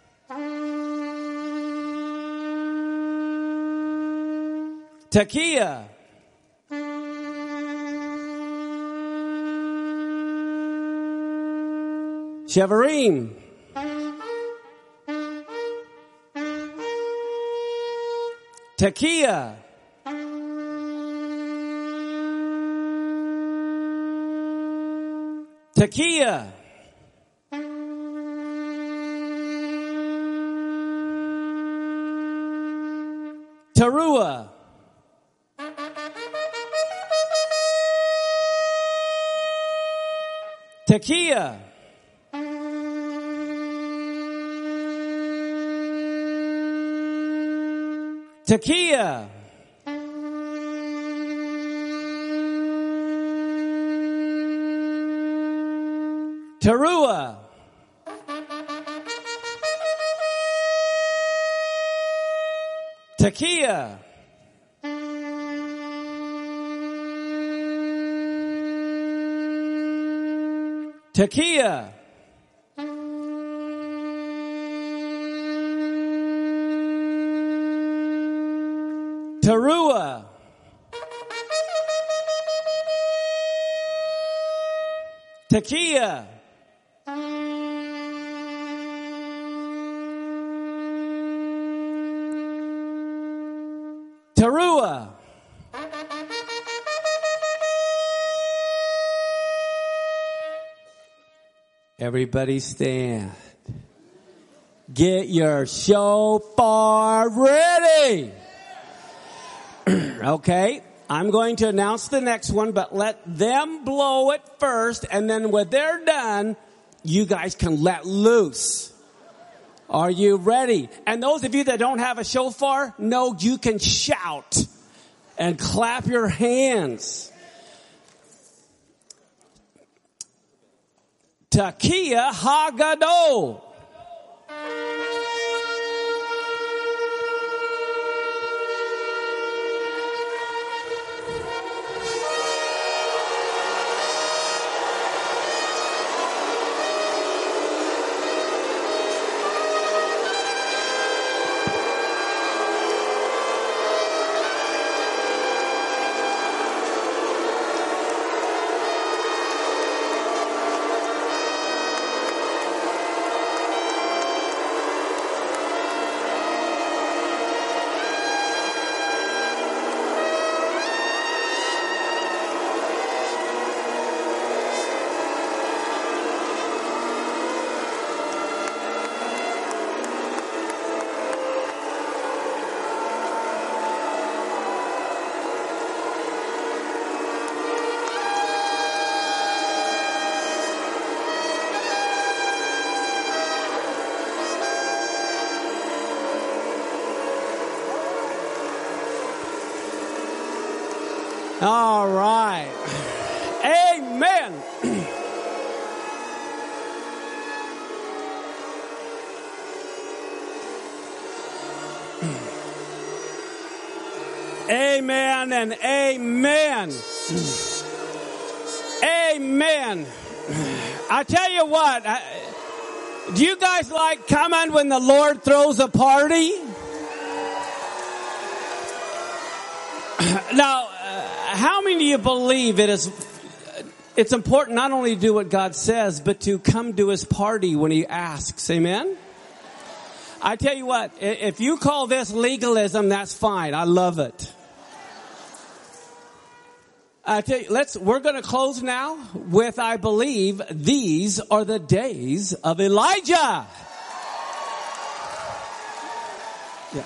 Tekiah. Shevarim. Tekiah. Tekiah. Teruah. Tekiah. Tekiah. Teruah. Tekiah. Tekiah. Teruah. Tekiah. Teruah. Everybody stand. Get your shofar ready. Okay, I'm going to announce the next one, but let them blow it first, and then when they're done, you guys can let loose. Are you ready? And those of you that don't have a shofar, know you can shout and clap your hands. Tekiah Hagadol. All right. Amen. Amen and amen. Amen. I tell you what, I, do you guys like coming when the Lord throws a party? Now, how many of you believe it is, it's important not only to do what God says, but to come to His party when He asks? Amen? I tell you what, if you call this legalism, that's fine. I love it. I tell you, let's, we're going to close now with, I believe, these are the days of Elijah. Yeah.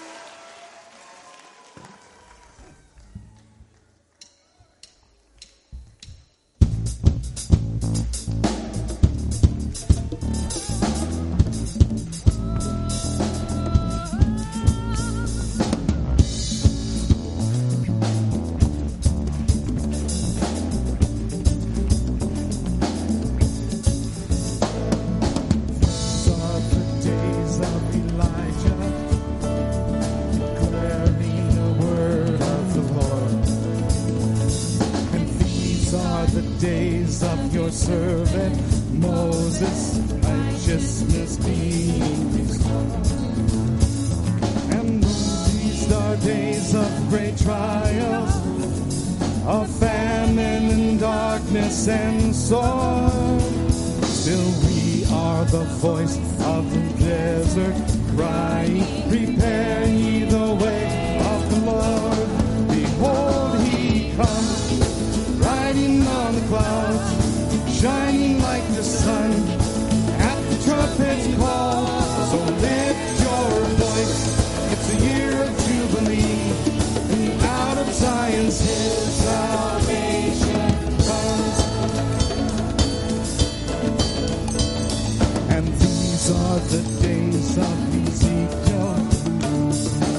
Servant Moses, righteousness being restored. And these are days of great trials, of famine and darkness and sword. Still we are the voice of the desert, crying, prepare ye the way of the Lord. Behold, He comes, riding on the clouds, shining like the sun at the trumpet's call. So lift your voice, it's a year of jubilee, and out of Zion's His salvation comes. And these are the days of Ezekiel,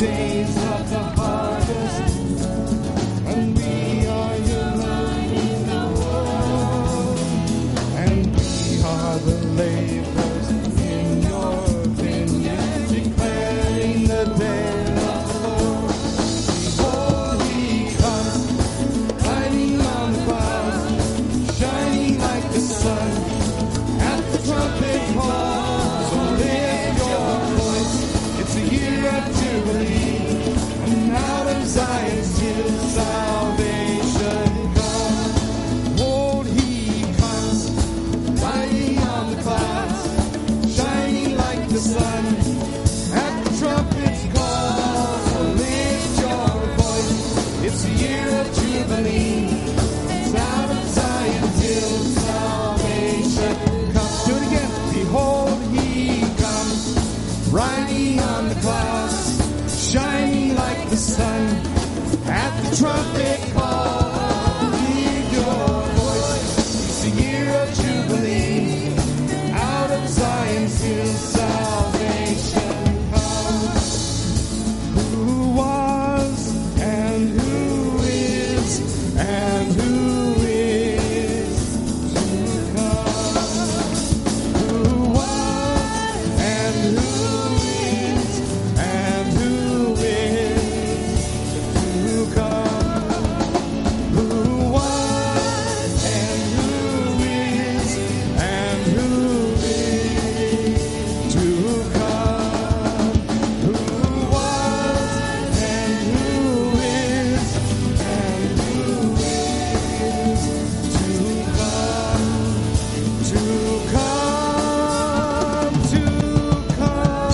days of the harvest, and we are your loving world, and we are the laborers in your vineyard, declaring the day of the Lord. Behold, he comes, riding on the clouds, shining like the sun. At the trumpet call, so lift your voice. It's a year of jubilee, and out of Zion's hill salvation comes. Behold, he comes, riding on the clouds, shining like the sun. At the trumpet's call, so lift your voice. It's a year of jubilee, and out of Zion's hill salvation comes. Do it again. Behold, he comes, riding on the clouds, shining like the sun. At the trumpet call, leave your voice. It's a year of jubilee. Out of Zion's hill salvation comes. Who was and who is and who is to come. Who was and who is and who is to come. Who was and who is and who is to come. Who was and who is and who is to come. To come, to come.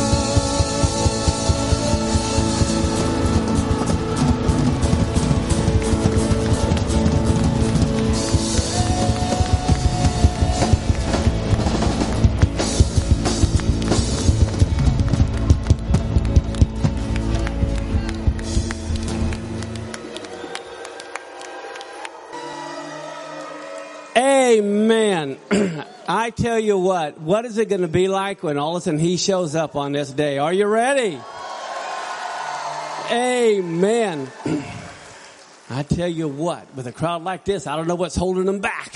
Amen. I tell you what, what is it going to be like when all of a sudden he shows up on this day? Are you ready? Amen. I tell you what, with a crowd like this, I don't know what's holding them back.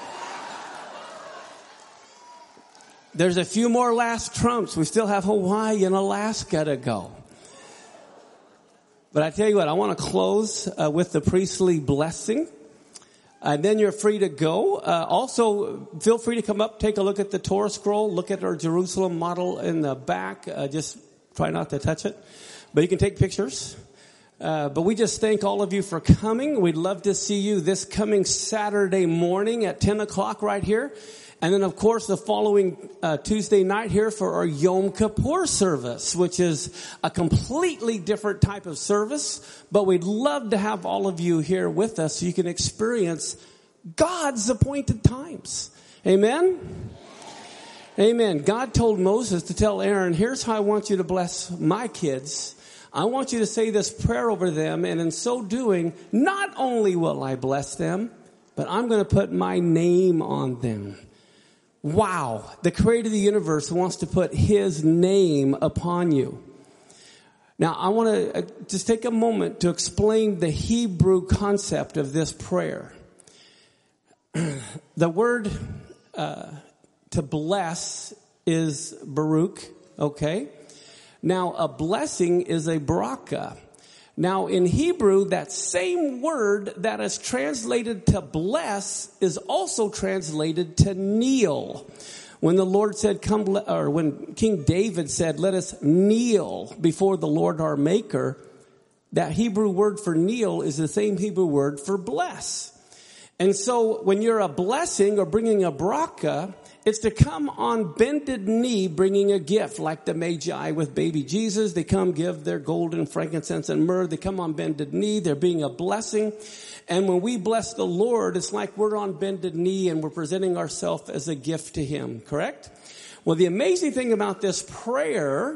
There's a few more last trumps. We still have Hawaii and Alaska to go. But I tell you what, I want to close uh, with the priestly blessing. And then you're free to go. Uh, also, feel free to come up, take a look at the Torah scroll, look at our Jerusalem model in the back. Uh, just try not to touch it. But you can take pictures. Uh, but we just thank all of you for coming. We'd love to see you this coming Saturday morning at ten o'clock right here. And then, of course, the following uh, Tuesday night here for our Yom Kippur service, which is a completely different type of service. But we'd love to have all of you here with us so you can experience God's appointed times. Amen? Amen. God told Moses to tell Aaron, here's how I want you to bless my kids. I want you to say this prayer over them, and in so doing, not only will I bless them, but I'm going to put my name on them. Wow, the creator of the universe wants to put his name upon you. Now, I want to just take a moment to explain the Hebrew concept of this prayer. The word uh, to bless is Baruch, okay? Now, a blessing is a baraka. Now, in Hebrew, that same word that is translated to bless is also translated to kneel. When the Lord said, come, or when King David said, let us kneel before the Lord our Maker, that Hebrew word for kneel is the same Hebrew word for bless. And so when you're a blessing or bringing a baraka, it's to come on bended knee bringing a gift, like the Magi with baby Jesus. They come give their gold and frankincense and myrrh. They come on bended knee. They're being a blessing. And when we bless the Lord, it's like we're on bended knee and we're presenting ourselves as a gift to him, correct? Well, the amazing thing about this prayer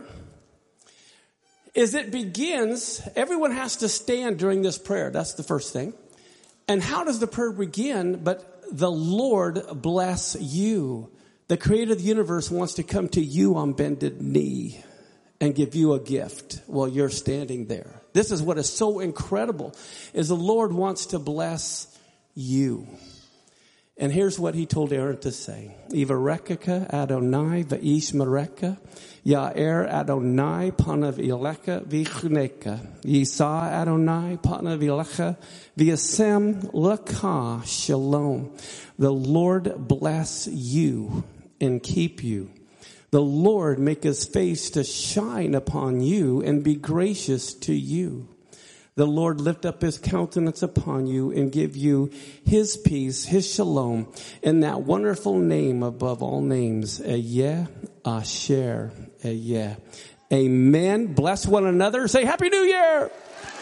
is it begins, everyone has to stand during this prayer. That's the first thing. And how does the prayer begin? But the Lord bless you. The creator of the universe wants to come to you on bended knee and give you a gift while you're standing there. This is what is so incredible, is the Lord wants to bless you. And here's what he told Aaron to say. Ivarekeka Adonai v'ish mereka, Ya'er Adonai panav ileka v'chuneka, Yisa Adonai panav ileka v'yasem laka shalom. The Lord bless you and keep you. The Lord make his face to shine upon you and be gracious to you. The Lord lift up his countenance upon you and give you his peace, his shalom, in that wonderful name above all names. Eyeh, Asher, Eyeh. Amen. Bless one another. Say Happy New Year.